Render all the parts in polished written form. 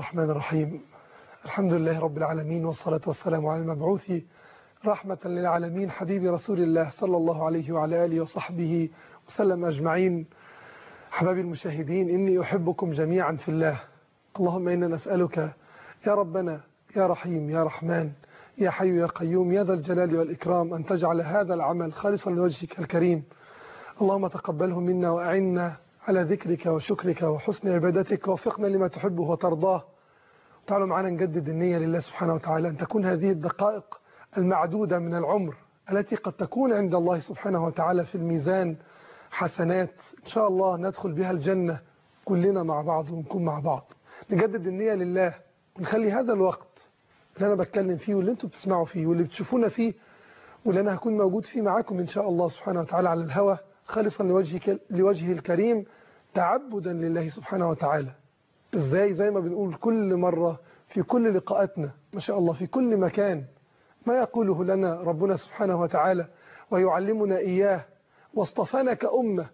الرحمن الرحيم. الحمد لله رب العالمين، والصلاة والسلام على المبعوث رحمة للعالمين حبيب رسول الله صلى الله عليه وعلى آله وصحبه وسلم أجمعين. حبايبي المشاهدين، إني أحبكم جميعا في الله. اللهم إنا نسألك يا ربنا يا رحيم يا رحمن يا حي يا قيوم يا ذا الجلال والإكرام أن تجعل هذا العمل خالصا لوجهك الكريم. اللهم تقبله منا وأعنا على ذكرك وشكرك وحسن عبادتك، ووفقنا لما تحبه وترضاه. تعالوا معنا نجدد النية لله سبحانه وتعالى، أن تكون هذه الدقائق المعدودة من العمر التي قد تكون عند الله سبحانه وتعالى في الميزان حسنات إن شاء الله ندخل بها الجنة كلنا مع بعض ونكون مع بعض. نجدد النية لله ونخلي هذا الوقت اللي أنا بتكلم فيه واللي أنتم بتسمعوا فيه واللي بتشوفونا فيه واللي أنا هكون موجود فيه معاكم إن شاء الله سبحانه وتعالى على الهوى خالصا لوجهه الكريم، تعبدا لله سبحانه وتعالى. إزاي؟ زي ما بنقول كل مرة في كل لقاءاتنا ما شاء الله في كل مكان، ما يقوله لنا ربنا سبحانه وتعالى ويعلمنا إياه، واصطفانا كأمة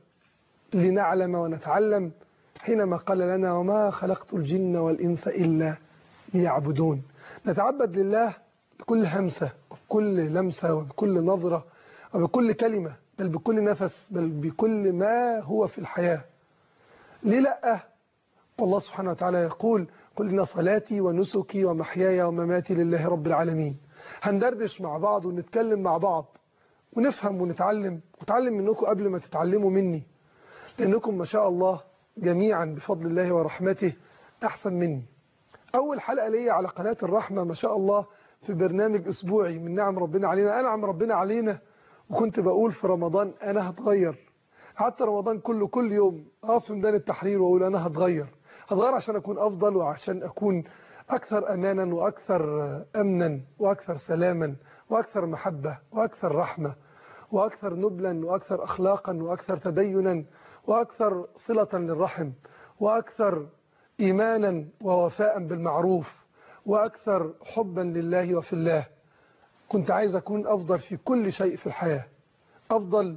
لنعلم ونتعلم حينما قال لنا: وما خلقت الجن والإنس إلا ليعبدون. نتعبد لله بكل همسة وبكل لمسة وبكل نظرة وبكل كلمة، بل بكل نفس، بل بكل ما هو في الحياة. ليه لأ؟ والله سبحانه وتعالى يقول: قل إن صلاتي ونسكي ومحياي ومماتي لله رب العالمين. هندردش مع بعض ونتكلم مع بعض ونفهم ونتعلم منكم قبل ما تتعلموا مني، لأنكم ما شاء الله جميعا بفضل الله ورحمته أحسن مني. أول حلقة لي على قناة الرحمة ما شاء الله في برنامج أسبوعي من نعم ربنا علينا، أنعم ربنا علينا. وكنت بقول في رمضان أنا هتغير، حتى رمضان كل يوم أقف في ميدان التحرير وأقول أنا هتغير عشان أكون أفضل، وعشان أكون أكثر أمانا وأكثر أمنا وأكثر سلاما وأكثر محبة وأكثر رحمة وأكثر نبلا وأكثر أخلاقا وأكثر تدينا وأكثر صلة للرحم وأكثر إيمانا ووفاء بالمعروف وأكثر حبا لله وفي الله. كنت عايز أكون أفضل في كل شيء في الحياة. أفضل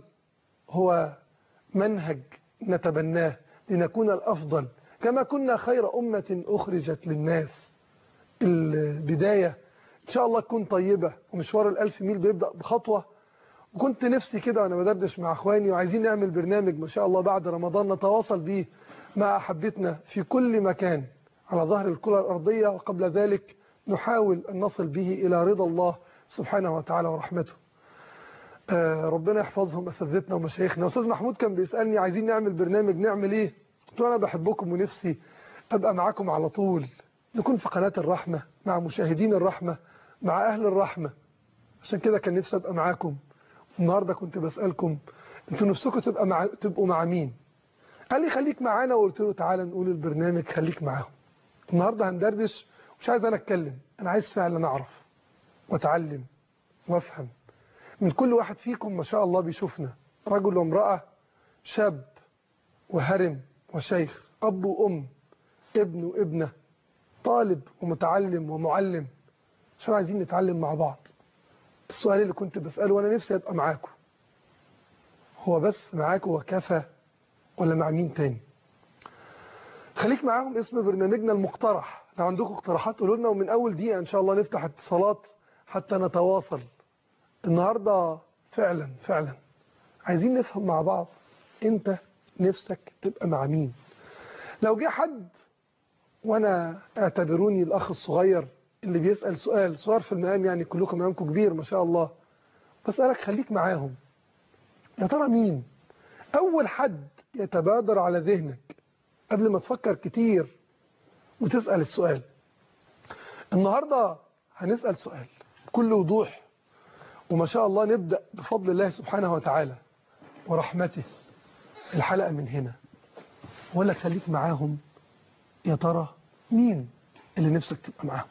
هو منهج نتبناه لنكون الأفضل، كما كنا خير أمة أخرجت للناس. البداية إن شاء الله تكون طيبة، ومشوار ال1000 ميل بيبدأ بخطوة. وكنت نفسي كده وأنا بدردش مع أخواني وعايزين نعمل برنامج ما شاء الله بعد رمضان نتواصل به مع أحبتنا في كل مكان على ظهر الكرة الأرضية، وقبل ذلك نحاول أن نصل به إلى رضا الله سبحانه وتعالى ورحمته. ربنا يحفظهم أساتذتنا ومشايخنا. أستاذ محمود كان بيسألني عايزين نعمل برنامج نعمل إيه؟ قلت له أنا بحبكم ونفسي أبقى معاكم على طول، نكون في قناة الرحمة مع مشاهدين الرحمة مع أهل الرحمة. عشان كده كان نفسي أبقى معاكم. النهاردة كنت بسألكم أنتوا نفسكم تبقوا مع مين؟ قال لي خليك معانا، وقلت له تعالى نقول البرنامج خليك معاهم. النهاردة هندردش، مش عايز أنا أتكلم، أنا عايز فعلا أعرف وأتعلم وأفهم من كل واحد فيكم ما شاء الله بيشوفنا، رجل وامرأة، شاب وهرم وشيخ، أب وأم، ابن وابنة، طالب ومتعلم ومعلم، عشان عايزين نتعلم مع بعض. السؤال اللي كنت بسأله وأنا نفسي أبقى معاكم، هو بس معاكم وكفى ولا مع مين تاني؟ خليك معاهم اسم برنامجنا المقترح. لو عندكم اقتراحات قولوا لنا، ومن أول دقيقة إن شاء الله نفتح اتصالات حتى نتواصل. النهاردة فعلا عايزين نفهم مع بعض انت نفسك تبقى مع مين. لو جه حد، وانا اعتبروني الاخ الصغير اللي بيسأل سؤال صغير في المقام، يعني كلكم مقامكم كبير ما شاء الله، بسألك خليك معاهم، يا ترى مين اول حد يتبادر على ذهنك قبل ما تفكر كتير وتسأل السؤال؟ النهاردة هنسأل سؤال بكل وضوح، وما شاء الله نبدأ بفضل الله سبحانه وتعالى ورحمته الحلقة من هنا. وأقول لك خليك معاهم، يا ترى مين اللي نفسك تبقى معاهم؟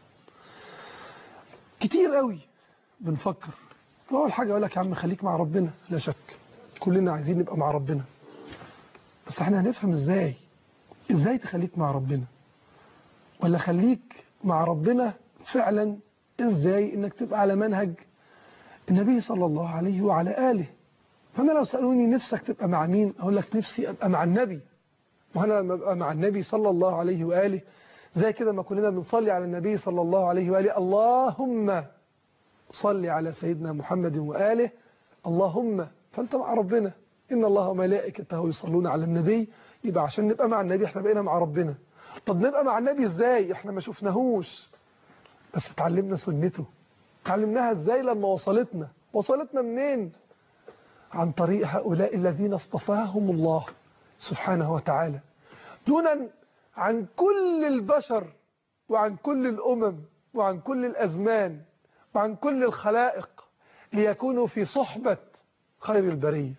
كتير قوي بنفكر. أول حاجة أقول لك يا عم خليك مع ربنا، لا شك كلنا عايزين نبقى مع ربنا، بس احنا هنفهم ازاي تخليك مع ربنا، ولا خليك مع ربنا فعلا ازاي انك تبقى على منهج النبي صلى الله عليه وعلى آله. فأنا لو سألوني نفسك تبقى مع مين، أقول لك نفسي أبقى مع النبي. وأنا لما أبقى مع النبي صلى الله عليه وآله زي كده ما كلنا بنصلي على النبي صلى الله عليه وآله، اللهم صل على سيدنا محمد وآله، اللهم. فأنت مع ربنا، إن الله وملائكته يصلون على النبي. يبقى عشان نبقى مع النبي احنا بقينا مع ربنا. طب نبقى مع النبي ازاي؟ احنا ما شفناهوش بس اتعلمنا سنته. اتعلمناها ازاي لما وصلتنا منين؟ عن طريق هؤلاء الذين اصطفاهم الله سبحانه وتعالى دونا عن كل البشر وعن كل الأمم وعن كل الأزمان وعن كل الخلائق، ليكونوا في صحبة خير البرية.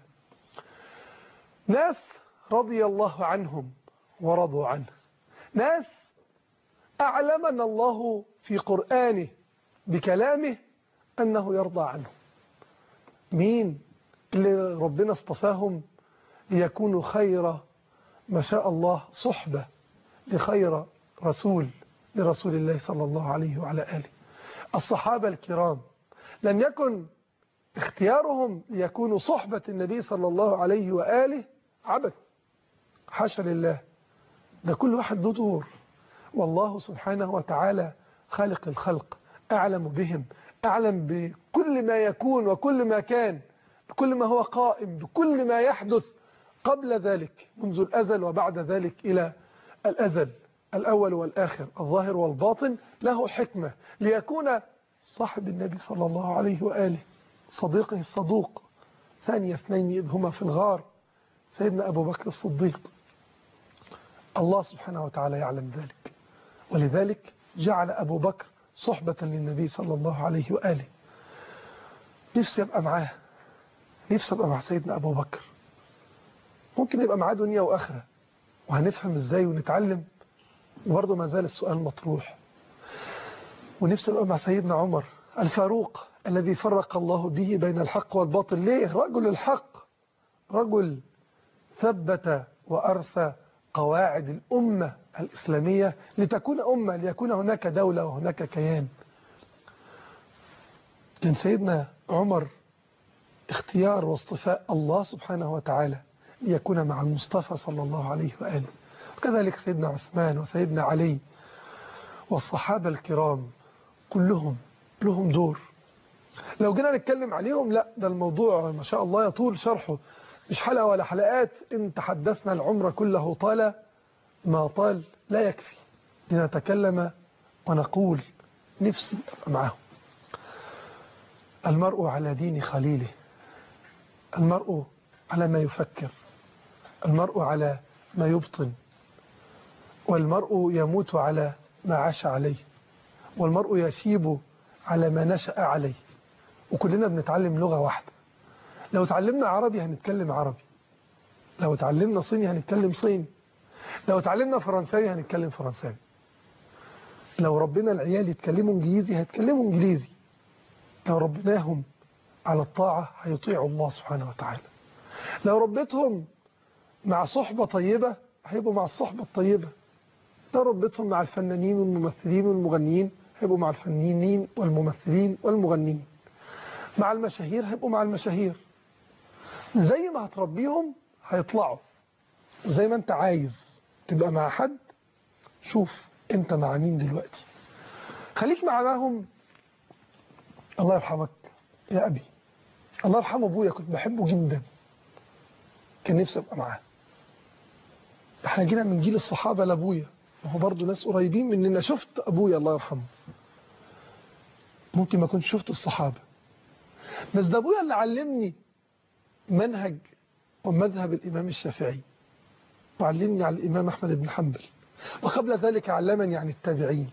ناس رضي الله عنهم ورضوا عنه، ناس أعلمنا الله في قرآنه بكلامه أنه يرضى عنهم. مين اللي ربنا اصطفاهم ليكونوا خير ما شاء الله صحبة لخير لرسول الله صلى الله عليه وعلى آله؟ الصحابة الكرام. لم يكن اختيارهم ليكونوا صحبة النبي صلى الله عليه وآله عبث، حاشا لله، ده كل واحد له دور، والله سبحانه وتعالى خالق الخلق أعلم بهم، أعلم بكل ما يكون وكل ما كان، بكل ما هو قائم، بكل ما يحدث قبل ذلك منذ الأزل وبعد ذلك إلى الأزل، الأول والآخر، الظاهر والباطن، له حكمة ليكون صاحب النبي صلى الله عليه وآله صديقه الصدوق ثاني اثنين إذ هما في الغار، سيدنا أبو بكر الصديق. الله سبحانه وتعالى يعلم ذلك، ولذلك جعل أبو بكر صحبة للنبي صلى الله عليه وآله. نفسي أبقى معاه، نفسي أبقى مع سيدنا أبو بكر. ممكن يبقى معاه دنيا وآخرة، وهنفهم إزاي ونتعلم، وبرضه ما زال السؤال مطروح. ونفسي أبقى مع سيدنا عمر الفاروق الذي فرق الله به بين الحق والباطل. ليه؟ رجل الحق، رجل ثبت وأرسى قواعد الأمة الإسلامية لتكون أمة، ليكون هناك دولة وهناك كيان. كان سيدنا عمر اختيار واصطفاء الله سبحانه وتعالى ليكون مع المصطفى صلى الله عليه وآله. وكذلك سيدنا عثمان وسيدنا علي والصحابة الكرام كلهم لهم دور. لو جينا نتكلم عليهم لا، ده الموضوع ما شاء الله يطول شرحه، مش حلقة ولا حلقات. إن تحدثنا العمر كله طال ما طال لا يكفي لنتكلم ونقول نفسي أبقى معهم. المرء على دين خليله، المرء على ما يفكر، المرء على ما يبطن، والمرء يموت على ما عاش عليه، والمرء يشيب على ما نشأ عليه. وكلنا بنتعلم لغة واحدة. لو تعلمنا عربي هنتكلم عربي، لو تعلمنا صيني هنتكلم صيني، لو تعلمنا فرنساوي هنتكلم فرنساوي، لو ربنا العيال يتكلموا انجليزي هيتكلموا انجليزي، لو ربناهم على الطاعة هيطيعوا الله سبحانه وتعالى، لو ربيتهم مع صحبة طيبة هيبقوا مع الصحبة الطيبة، لو ربيتهم مع الفنانين والممثلين والمغنيين هيبقوا مع الفنانين والممثلين والمغنيين، مع المشاهير هيبقوا مع المشاهير. زي ما هتربيهم هيطلعوا. وزي ما انت عايز تبقى مع حد، شوف انت مع مين دلوقتي، خليك معاهم. الله يرحمك يا أبي، الله يرحمه أبويا، كنت بحبه جدا، كان نفسي أبقى معاه. احنا جينا من جيل الصحابة لأبويا، وهو برضو ناس قريبين مننا. شفت أبويا الله يرحمه، ممكن ما كنت شفت الصحابة، بس ده أبويا اللي علمني منهج ومذهب الإمام الشافعي، وعلمني على الإمام أحمد بن حنبل، وقبل ذلك علمني عن التابعين،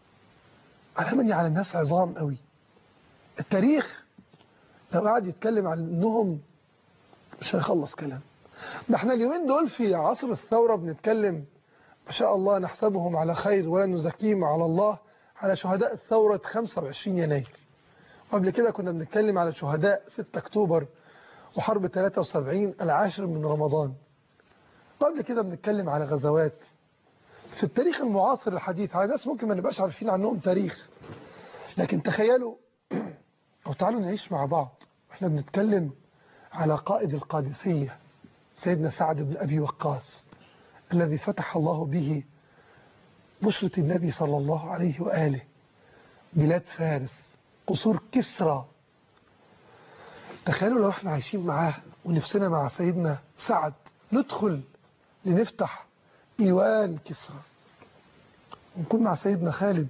علمني على الناس عظام قوي. التاريخ لو قاعد يتكلم عن انهم مش هيخلص كلام. ده احنا اليومين دول في عصر الثورة بنتكلم ما شاء الله نحسبهم على خير ولا نزكيهم على الله، على شهداء الثورة 25 يناير. وقبل كده كنا بنتكلم على شهداء 6 أكتوبر وحرب 73 العاشر من رمضان. وقبل كده بنتكلم على غزوات في التاريخ المعاصر الحديث على ناس ممكن ما نبقاش عارفين عنهم تاريخ. لكن تخيلوا أو تعالوا نعيش مع بعض، احنا بنتكلم على قائد القادسية سيدنا سعد بن أبي وقاص الذي فتح الله به نصرة النبي صلى الله عليه وآله، بلاد فارس، قصور كسرى. تخيلوا لو احنا عايشين معاه ونفسنا مع سيدنا سعد ندخل لنفتح إيوان كسرى، ونكون مع سيدنا خالد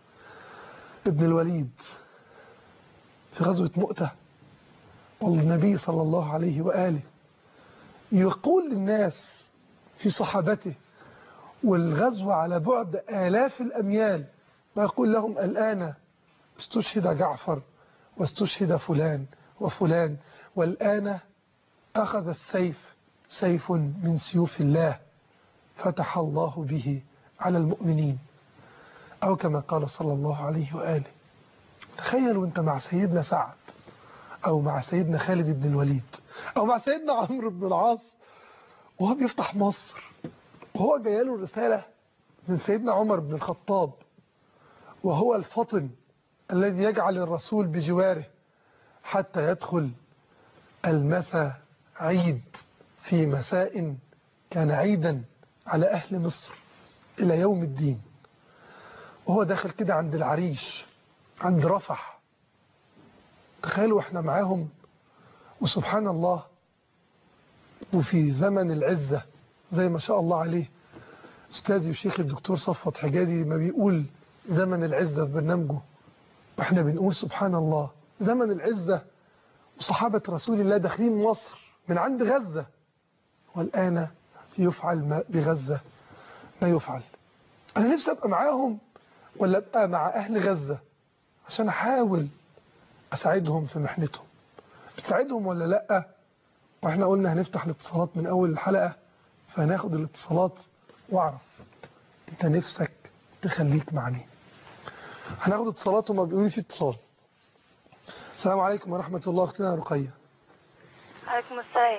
ابن الوليد في غزوة مؤتة، والنبي صلى الله عليه وآله يقول للناس في صحابته والغزو على بعد آلاف الأميال، ويقول لهم الآن استشهد جعفر واستشهد فلان وفلان، والآن أخذ السيف سيف من سيوف الله فتح الله به على المؤمنين، أو كما قال صلى الله عليه وآله. تخيلوا أنت مع سيدنا سعد، أو مع سيدنا خالد بن الوليد، أو مع سيدنا عمرو بن العاص وهو بيفتح مصر، وهو جايله رسالة من سيدنا عمر بن الخطاب، وهو الفطن الذي يجعل الرسول بجواره حتى يدخل المساء عيد في مساء كان عيدا على أهل مصر إلى يوم الدين، وهو داخل كده عند العريش عند رفح. تخيلوا احنا معاهم، وسبحان الله، وفي زمن العزة زي ما شاء الله عليه أستاذي وشيخ الدكتور صفوت حجازي ما بيقول زمن العزة في برنامجه، واحنا بنقول سبحان الله زمن العزة، وصحابة رسول الله داخلين مصر من عند غزة، والآن يفعل بغزة ما يفعل. أنا نفسي أبقى معاهم ولا أبقى مع أهل غزة عشان أحاول أساعدهم في محنتهم. بتساعدهم ولا لأ؟ وإحنا قلنا هنفتح الاتصالات من أول الحلقة، فهناخد الاتصالات وأعرف أنت نفسك تخليك مع مين. هناخد اتصالات وما بيقولوا في اتصال. السلام عليكم ورحمة الله. أختنا رقية. عليكم السلام.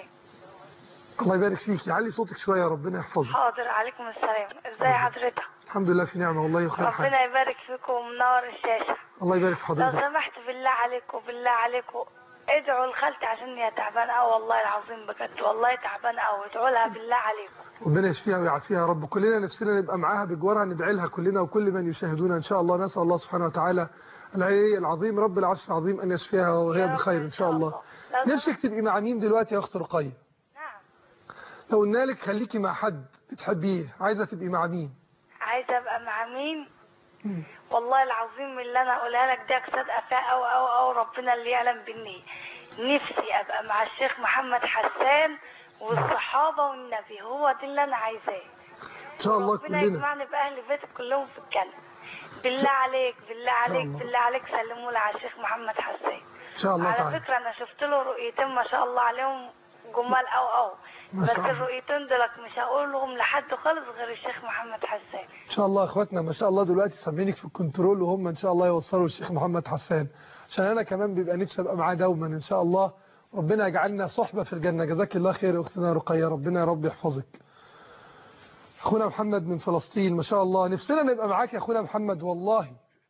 الله يبارك فيك، يعلي صوتك شوية ربنا يحفظك. حاضر. عليكم السلام. ازاي حضرتك؟ الحمد لله في نعمة والله وخير حال. ربنا يبارك فيكم ومنور الشاشة. الله يبارك في حضرتك. لو سمحت بالله عليكم بالله عليكم ادعوا لخالتي عشان هي تعبانة قوي والله العظيم بجد، والله تعبانة قوي، ادعوا لها بالله عليكم. ربنا يشفيها ويعافيها يا رب. كلنا نفسنا نبقى معاها بجوارها، ندعي لها كلنا وكل من يشاهدونا ان شاء الله. نسأل الله سبحانه وتعالى العلي العظيم رب العرش العظيم ان يشفيها وهي بخير ان شاء الله. نفسك تبقي مع مين دلوقتي يا اخت رقية؟ نعم. لو قلنا لك خليكي مع حد بتحبيه، عايزة تبقي مع مين؟ عايزة ابقى مع مين؟ والله العظيم اللي انا اقولها لك ده صادقة فيها او ربنا اللي يعلم بني. نفسي ابقى مع الشيخ محمد حسان والصحابة والنبي، هو ده اللي انا عايزاه ان شاء الله. ربنا كلنا يجمعني باهل بيتك كلهم في الجنة. بالله عليك بالله عليك بالله عليك سلموا لي على الشيخ محمد حسان ان شاء الله على تعالى. فكرة انا شفت له رؤيتين ما شاء الله عليهم جمال بس الرؤيتين دولك مش هقولهم لحد خالص غير الشيخ محمد حسان. ان شاء الله اخواتنا ما شاء الله دلوقتي سامعينك في الكنترول، وهم ان شاء الله يوصلوا الشيخ محمد حسان، عشان انا كمان بيبقى نفسي ابقى معاه دوما ان شاء الله. ربنا يجعلنا صحبة في الجنة. جزاك الله خير يا اختنا رقية، ربنا يا رب يحفظك. اخونا محمد من فلسطين ما شاء الله، نفسنا نبقى معاك يا اخونا محمد والله،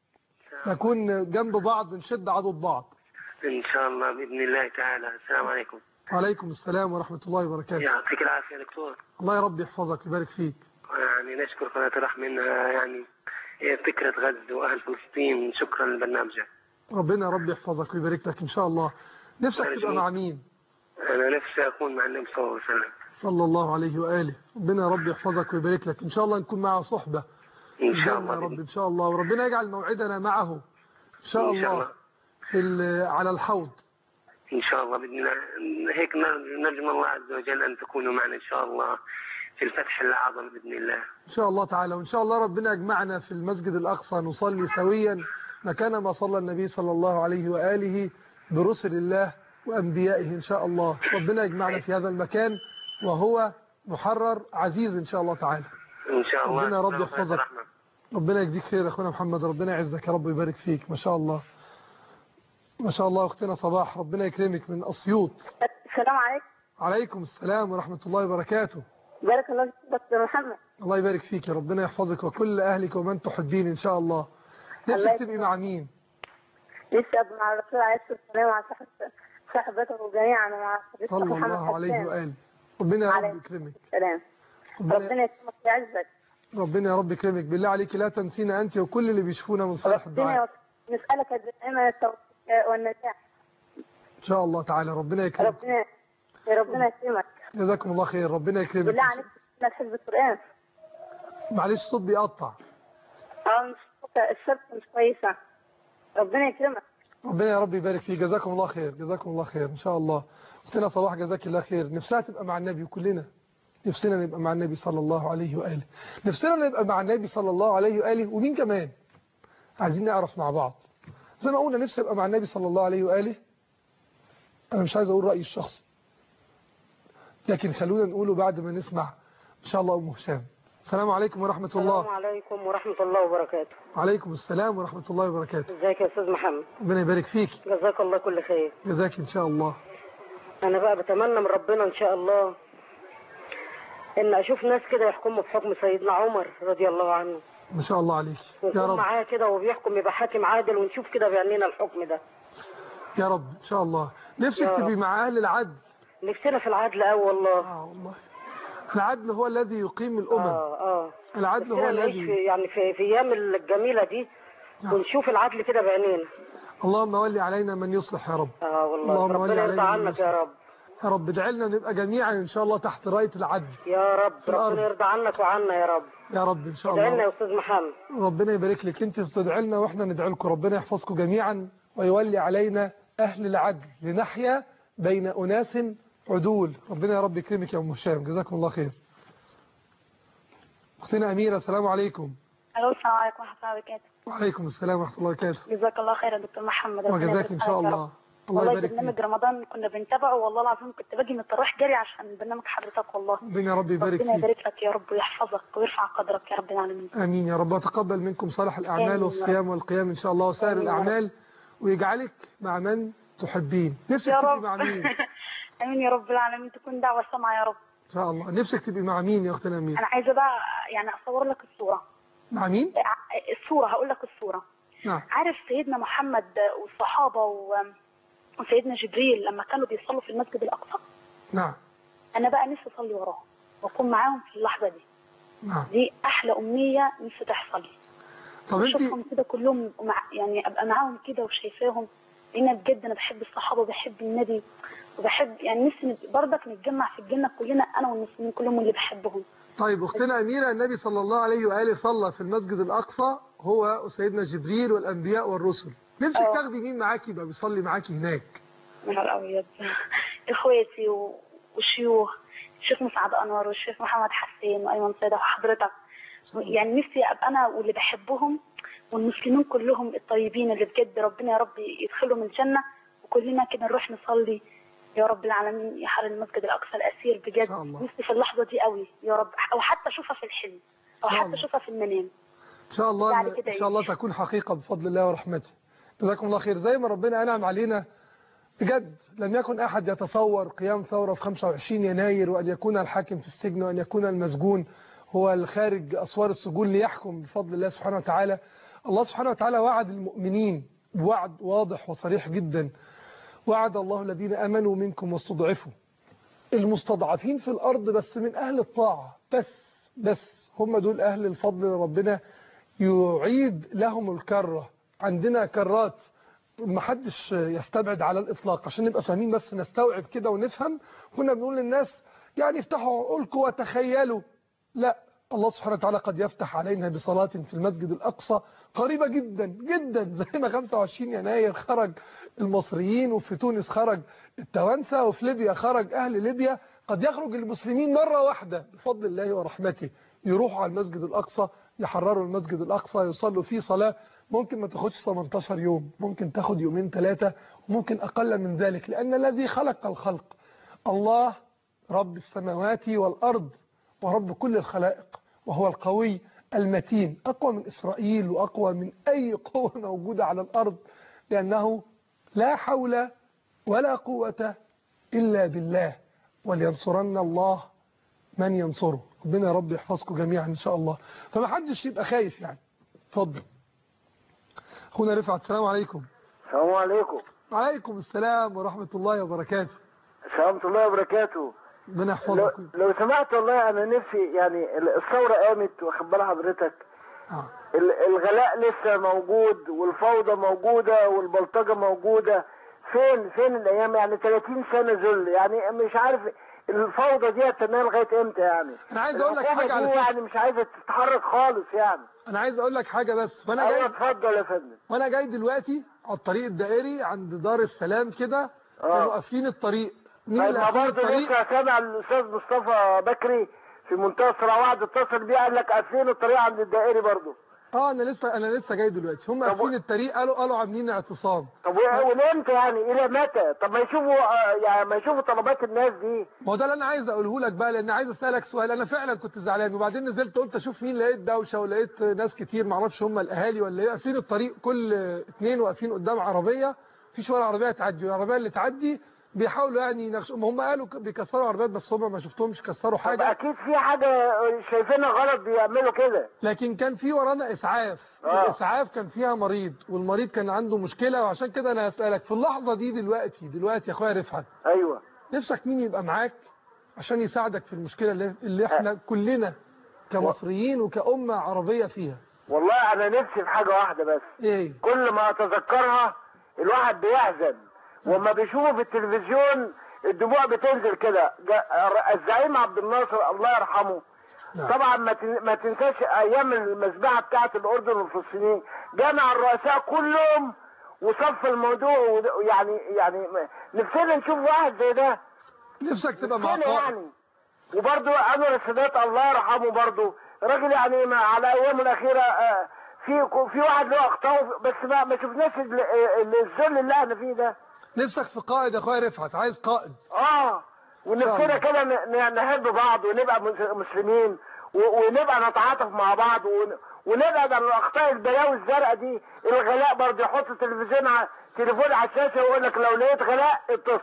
نكون جنب بعض نشد عضد بعض ان شاء الله باذن الله تعالى. السلام عليكم. وعليكم السلام ورحمة الله وبركاته. يعطيك العافيه يا دكتور. الله يا رب يحفظك ويبارك فيك. يعني نشكر قناه الرحمه انها يعني فكره غزه واهل فلسطين، شكرا لبرنامجك. ربنا يا رب يحفظك ويبارك لك ان شاء الله. نفسك تبقى مع مين؟ انا نفسي اكون مع النبي صلى الله عليه وسلم صلى الله عليه واله. ربنا يا رب يحفظك ويبارك لك ان شاء الله، نكون معه صحبه ان شاء الله يا رب ان شاء الله، وربنا يجعل موعدنا معه ان شاء الله على الحوض ان شاء الله باذن الله. هيك نرجو من الله عز وجل ان تكونوا معنا ان شاء الله في الفتح الاعظم باذن الله ان شاء الله تعالى. وان شاء الله ربنا يجمعنا في المسجد الاقصى نصلي سويا مكان ما صلى النبي صلى الله عليه واله برسل الله وانبيائه ان شاء الله. ربنا يجمعنا في هذا المكان وهو محرر عزيز ان شاء الله تعالى. ان شاء الله. ربنا يا رب يحفظك، ربنا يجزيك خير يا اخونا محمد، ربنا يعزك يا رب ويبارك فيك. ما شاء الله ما شاء الله. اختنا صباح ربنا يكرمك من اسيوط. السلام عليكم. عليكم السلام ورحمة الله وبركاته. بارك الله فيك دكتور محمد. الله يبارك فيك، ربنا يحفظك وكل اهلك ومن تحبين ان شاء الله. نفسك تبقي مع مين؟ نفسي ابقى مع الرسول عليه الصلاه والسلام ومع صحبته جميعا ومع صلى الله عليه واله. ربنا يا رب يكرمك. سلام. ربنا يكرمك ويعزك ربنا يا رب يكرمك. بالله عليك لا تنسينا أنت وكل اللي بيشوفونا من صالح الدعاء. نسألك دائما التوفيق والنجاح إن شاء الله تعالى. ربنا يكرمك. ربنا يكرمك. جزاكم الله خير. ربنا يكرمك. بالله عليك حفظ القرآن. معلش الصوت بيقطع. الشبكة مش كويسة. ربنا يكرمك. ربنا يا رب يبارك فيك. جزاكم الله خير. جزاكم الله خير إن شاء الله. أختنا صباح جزاك الله خير. نفسها تبقى مع النبي وكلنا نفسنا نبقى مع النبي صلى الله عليه وآله. نفسنا نبقى مع النبي صلى الله عليه وآله. ومين كمان عايزين نعرف مع بعض زي ما قلنا نفسي ابقى مع النبي صلى الله عليه وآله. أنا مش عايز أقول رأيي الشخصي لكن خلونا نقوله بعد ما نسمع إن شاء الله أم هشام. السلام عليكم ورحمة الله. السلام عليكم ورحمة الله وبركاته. وعليكم السلام ورحمة الله وبركاته. ازيك يا أستاذ محمد؟ ربنا يبارك فيك. جزاك الله كل خير. جزاك إن شاء الله. أنا بقى بتمنى من ربنا إن شاء الله إن أشوف ناس كده يحكموا بحكم سيدنا عمر رضي الله عنه. ما شاء الله عليك يا ونكون رب. معاه كده وبيحكم يبقى حاكم عادل ونشوف كده بعينينا الحكم ده يا رب إن شاء الله. نفسك يا تبقي رب. مع أهل العدل. نفسنا في العدل والله. والله العدل هو الذي يقيم الأمم. العدل هو نفسنا الذي نعيش يعني في أيام الجميلة دي ونشوف العدل كده بعينينا. اللهم ولي علينا من يصلح يا رب. والله اللهم ولي ربنا يرضى علينا من عنك يا رب. يا رب ادعي لنا نبقى جميعا إن شاء الله تحت راية العدل يا رب. الأرض. ربنا يرضى عنك وعنا يا رب. يا رب إن شاء ادعي لنا الله. يا أستاذ محمد. ربنا يبارك لك. انت تدعي لنا واحنا ندعي لكم. ربنا يحفظكم جميعا ويولي علينا أهل العدل لنحيا بين أناس عدول. ربنا يا رب يكرمك يا أم هشام. جزاكم الله خير. أختنا أميرة السلام عليكم. الو السلام عليكم ورحمه الله وبركاته. وعليكم السلام ورحمة الله وبركاته. جزاك الله خير يا دكتور محمد. ربنا وجزاك إن شاء يبارك الله. فيك. الله والله يبارك برنامج فيك. رمضان كنا بنتابعه والله العظيم كنت باجي من الطراح جري عشان برنامج حضرتك والله. ربنا يا رب يبارك ربنا فيك. يبارك لك يا رب ويحفظك ويرفع قدرك يا رب العالمين. آمين يا رب. وتقبل منكم صالح الأعمال آمين يا والصيام والقيام إن شاء الله وسائر آمين يا رب. الأعمال ويجعلك مع من تحبين. نفسك يا تبقي رب مع مين؟ امين يا رب العالمين. تكون دعوه سامعه يا رب إن شاء الله. نفسك تبقي مع مين يا أختنا أميرة؟ انا عايزه بقى يعني اصور لك الصوره. مع مين؟ الصوره هقول لك الصوره. نعم. عارف سيدنا محمد والصحابه وسيدنا جبريل لما كانوا بيصلوا في المسجد الاقصى. نعم. انا بقى نفسي اصلي وراهم واكون معاهم في اللحظه دي. نعم. دي احلى امنيه نفسي تحصل لي. طب انت اشوفهم كده كلهم يعني ابقى معاهم كده وشايفاهم لان بجد انا بحب الصحابه وبحب النبي وبحب يعني نفسي برضك نتجمع في الجنه كلنا انا والمسلمين كلهم اللي بحبهم. طيب أختنا أميرة النبي صلى الله عليه وآله صلى في المسجد الأقصى هو وسيدنا جبريل والأنبياء والرسل. نفسك تاخدي مين معاكي يبقى بيصلي معاكي هناك؟ من الأبيض اخواتي والشيوخ الشيخ مسعد انور والشيخ محمد حسين وايمن صيدا وحضرتك. يعني نفسي ابقى انا واللي بحبهم والمسلمين كلهم الطيبين اللي بجد ربنا يا رب يدخلهم الجنه وكلنا كده نروح نصلي يا رب العالمين يا حر المسجد الاقصى الاسير بجد. نفسي في اللحظه دي قوي يا رب او حتى اشوفها في الحلم او حتى اشوفها في المنام. ان شاء الله ان شاء الله تكون حقيقه بفضل الله ورحمته. جزاكم الله خير. زي ما ربنا انعم علينا بجد لم يكن أحد يتصور قيام ثورة في 25 يناير وأن يكون الحاكم في السجن وأن يكون المسجون هو الخارج أسوار السجون ليحكم بفضل الله سبحانه وتعالى. الله سبحانه وتعالى وعد المؤمنين بوعد واضح وصريح جدا. وعد الله الذين آمنوا منكم واستضعفوا المستضعفين في الأرض بس من أهل الطاعة بس هم دول أهل الفضل. ربنا يعيد لهم الكرة. عندنا كرات ما حدش يستبعد على الإطلاق عشان نبقى فاهمين بس نستوعب كده ونفهم. كنا بنقول للناس يعني افتحوا عقولكم وتخيلوا. لا، الله سبحانه وتعالى قد يفتح علينا بصلاة في المسجد الأقصى قريبة جدا جدا زي ما 25 يناير خرج المصريين وفي تونس خرج التوانسة وفي ليبيا خرج أهل ليبيا. قد يخرج المسلمين مرة واحدة بفضل الله ورحمته يروحوا على المسجد الأقصى يحرروا المسجد الأقصى يصلوا فيه صلاة ممكن ما تاخدش 18 يوم ممكن تاخد يومين 3 وممكن أقل من ذلك. لأن الذي خلق الخلق الله رب السماوات والأرض ورب كل الخلائق وهو القوي المتين أقوى من إسرائيل وأقوى من أي قوة موجودة على الأرض. لأنه لا حول ولا قوة إلا بالله ولينصرن الله من ينصره. ربنا يا رب يحفظكم جميعا إن شاء الله. فما حدش يبقى خايف يعني. اتفضل أخونا رفعت. السلام عليكم. السلام عليكم. وعليكم السلام ورحمة الله وبركاته. ورحمة الله وبركاته. ربنا يحفظك. لو سمحت والله انا نفسي يعني الثوره قامت واخد بال حضرتك، الغلاء لسه موجود والفوضى موجوده والبلطجه موجوده. فين الايام؟ يعني 30 سنه ذل، يعني مش عارف الفوضى دي هتنام لغايه امتى يعني. انا عايز اقول لك حاجه على فكره، يعني مش عايزه تتحرك خالص يعني. انا عايز اقول لك حاجه بس، وانا جاي اتفضل يا فندم. وانا جاي دلوقتي على الطريق الدائري عند دار السلام كده كانوا قافلين الطريق. مين اللي قافلين الطريق؟ لسه سامع الاستاذ مصطفى بكري في منتهى الصراحه، واحد اتصل بيه قال لك قافلين الطريق عند الدائري برضه. انا لسه جاي دلوقتي، هم قافلين الطريق، قالوا عاملين اعتصام. طب ولامتى يعني؟ الى متى؟ طب ما يشوفوا يعني ما يشوفوا طلبات الناس دي. ما هو ده اللي انا عايز اقوله لك بقى، لان عايز اسالك سؤال. انا فعلا كنت زعلان، وبعدين نزلت قلت اشوف مين، لقيت دوشه ولقيت ناس كتير ما اعرفش هم الاهالي ولا ايه، قافلين الطريق، كل اتنين واقفين قدام عربيه، مفيش ولا عربيه تعدي، والعربيه اللي تعدي بيحاولوا يعني يناقشوا. هم قالوا بيكسروا عربيات، بس هم ما شفتهمش كسروا حاجه. اكيد في حاجه شايفينها غلط بيعملوا كده. لكن كان في ورانا اسعاف. الاسعاف كان فيها مريض، والمريض كان عنده مشكله، وعشان كده انا هسالك في اللحظه دي دلوقتي يا اخويا رفعت. ايوه. نفسك مين يبقى معاك عشان يساعدك في المشكله اللي احنا كلنا كمصريين وكأمة عربيه فيها؟ والله انا نفسي في حاجه واحده بس. ايه؟ كل ما اتذكرها الواحد بيحزن، وما بيشوفه في التلفزيون الدموع بتنزل كده. الزعيم عبد الناصر الله يرحمه. طبعا ما تنساش ايام المذبحه بتاعت الاردن والفلسطينيين، جمع الرؤساء كلهم وصف الموضوع، يعني نفسنا نشوف واحد زي ده. نفسك تبقى مع قائد يعني. وبرضه انور السادات الله يرحمه برضه راجل يعني على ايامه الاخيره في واحد له اخطاء، بس ما شفناش الذل اللي احنا فيه ده. نفسك في قائد يا اخويا رفعت؟ عايز قائد. ونفسنا كده نحب بعض ونبقى مسلمين ونبقى نتعاطف مع بعض ونبعد عن الاخطاء البلاوي الزرقاء دي. الغلاء برضه يحط تليفون على الشاشه ويقول لك لو لقيت غلاء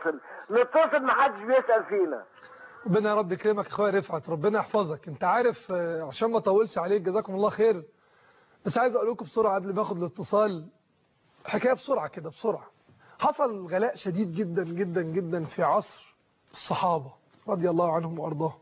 نتصل محدش بيسال فينا. ربنا يا رب يكرمك يا اخويا رفعت، ربنا يحفظك. انت عارف عشان ما اطولش عليك جزاكم الله خير، بس عايز اقول لكم بسرعه قبل ما اخد الاتصال حكايه بسرعه كده بسرعه. حصل غلاء شديد جدا جدا جدا في عصر الصحابه رضي الله عنهم وارضاهم،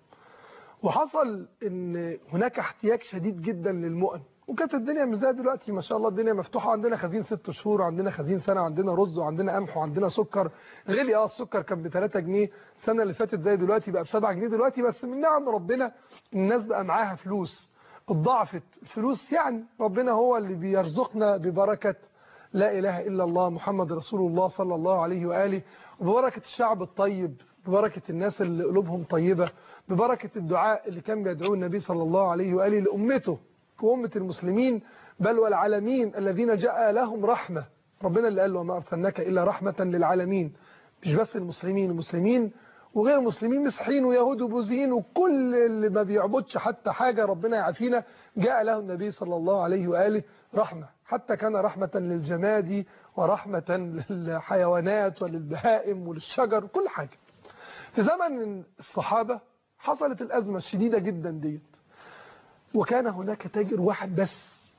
وحصل ان هناك احتياج شديد جدا للمؤن، وكانت الدنيا مش زي دلوقتي ما شاء الله، الدنيا مفتوحه، عندنا خزين 6 شهور، وعندنا خزين سنه، وعندنا رز، وعندنا قمح، وعندنا سكر. غلي السكر كان ب 3 جنيه السنه اللي فاتت، زي دلوقتي بقى ب 7 جنيه دلوقتي، بس من نعم ربنا الناس بقى معاها فلوس، اتضاعفت الفلوس. يعني ربنا هو اللي بيرزقنا ببركه لا اله الا الله محمد رسول الله صلى الله عليه واله، وببركه الشعب الطيب، ببركه الناس اللي قلوبهم طيبه، ببركه الدعاء اللي كان بيدعوه النبي صلى الله عليه واله لامته وامه المسلمين، بل والعالمين الذين جاء لهم رحمه. ربنا اللي قال له وما ارسلناك الا رحمه للعالمين، مش بس المسلمين وغير المسلمين، مسيحيين ويهود وبوذيين وكل اللي ما بيعبدش حتى حاجه، ربنا يعافينا، جاء له النبي صلى الله عليه واله رحمه، حتى كان رحمه للجماد ورحمه للحيوانات وللبهائم وللشجر وكل حاجه. في زمن الصحابه حصلت الازمه الشديده جدا ديت، وكان هناك تاجر واحد بس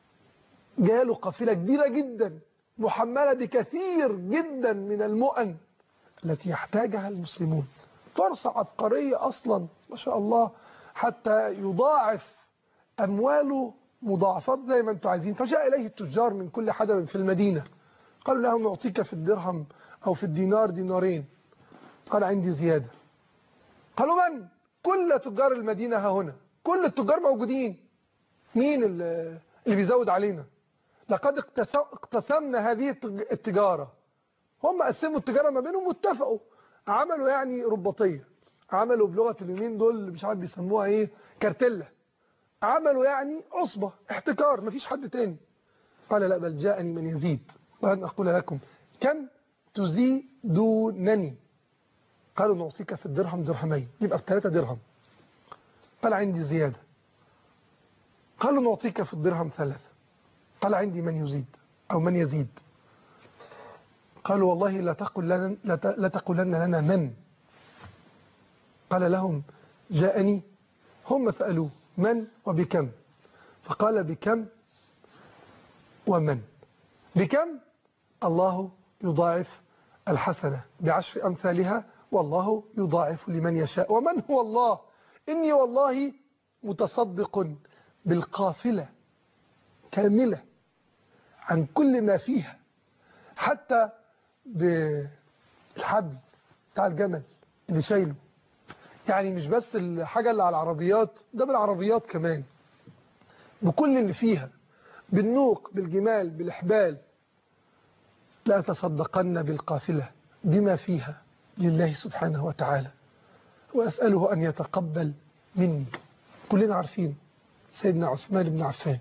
جاله قافله كبيره جدا محمله بكثير جدا من المؤن التي يحتاجها المسلمون. فرصة عبقرية أصلا ما شاء الله، حتى يضاعف أمواله مضاعفات زي ما أنتم عايزين. فجاء إليه التجار من كل حدب في المدينة، قالوا له نعطيك في الدرهم أو في الدينار دينارين. قال عندي زيادة. قالوا من؟ كل تجار المدينة ها هنا، كل التجار موجودين، مين اللي بيزود علينا؟ لقد اقتسمنا هذه التجارة. هم قسموا التجارة ما بينهم واتفقوا، عملوا يعني رباطية، عملوا بلغة اليومين دول مش عارف بيسموها ايه، كارتيلا، عملوا يعني عصبة احتكار، مفيش حد تاني. قال لا بل جاءني من يزيد ولن أقول لكم كم تزيدونني. قالوا نعطيك في الدرهم درهمين، يبقى ب3 درهم. قال عندي زيادة. قالوا نعطيك في الدرهم 3. قال عندي من يزيد أو من يزيد. قالوا والله لا تقولن لنا من. قال لهم جاءني، هم سألوه من وبكم، فقال بكم ومن. بكم؟ الله يضاعف الحسنة ب10 أمثالها والله يضاعف لمن يشاء. ومن هو الله؟ إني والله متصدق بالقافلة كاملة عن كل ما فيها، حتى بالحبل بتاع الجمل اللي شايله، يعني مش بس الحاجة اللي على العربيات، ده بالعربيات كمان، بكل اللي فيها، بالنوق، بالجمال، بالإحبال. لا تصدقن بالقافلة بما فيها لله سبحانه وتعالى، وأسأله أن يتقبل مني. كلنا عارفين سيدنا عثمان بن عفان.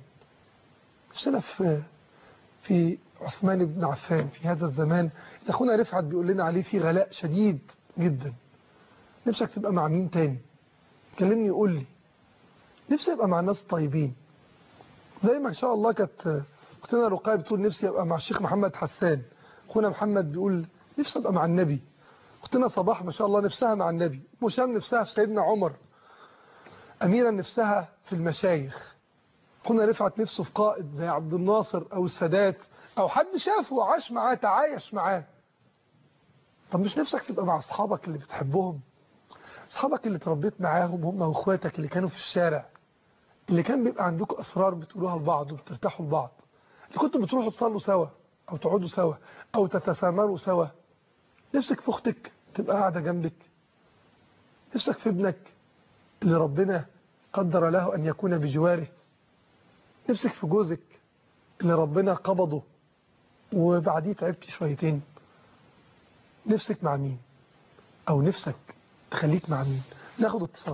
السلف في عثمان بن عفان في هذا الزمان أخونا رفعت بيقول لنا عليه في غلاء شديد جدا. نفسك تبقى مع مين تاني؟ كلمني يقول لي نفسي أبقى مع ناس طيبين، زي ما إن شاء الله كانت أختنا رقاية بتقول نفسي أبقى مع الشيخ محمد حسان. أخونا محمد بيقول نفسي أبقى مع النبي. أختنا صباح ما شاء الله نفسها مع النبي. مشام نفسها في سيدنا عمر. أميرا نفسها في المشايخ. أخونا رفعت نفسه في قائد زي عبد الناصر أو السادات، أو حد شافه وعاش معاه تعايش معاه. طب مش نفسك تبقى مع أصحابك اللي بتحبهم، أصحابك اللي تربيت معاهم هم وإخواتك اللي كانوا في الشارع، اللي كان بيبقى عندكم أسرار بتقولوها لبعض وبترتاحوا لبعض، اللي كنتوا بتروحوا تصلوا سوا أو تقعدوا سوا أو تتسامروا سوا. نفسك في أختك تبقى قاعدة جنبك، نفسك في ابنك اللي ربنا قدر له أن يكون بجواره، نفسك في جوزك اللي ربنا قبضه وبعديه تعبتي شويتين. نفسك مع مين؟ أو نفسك تخليك مع مين؟ ناخد اتصال.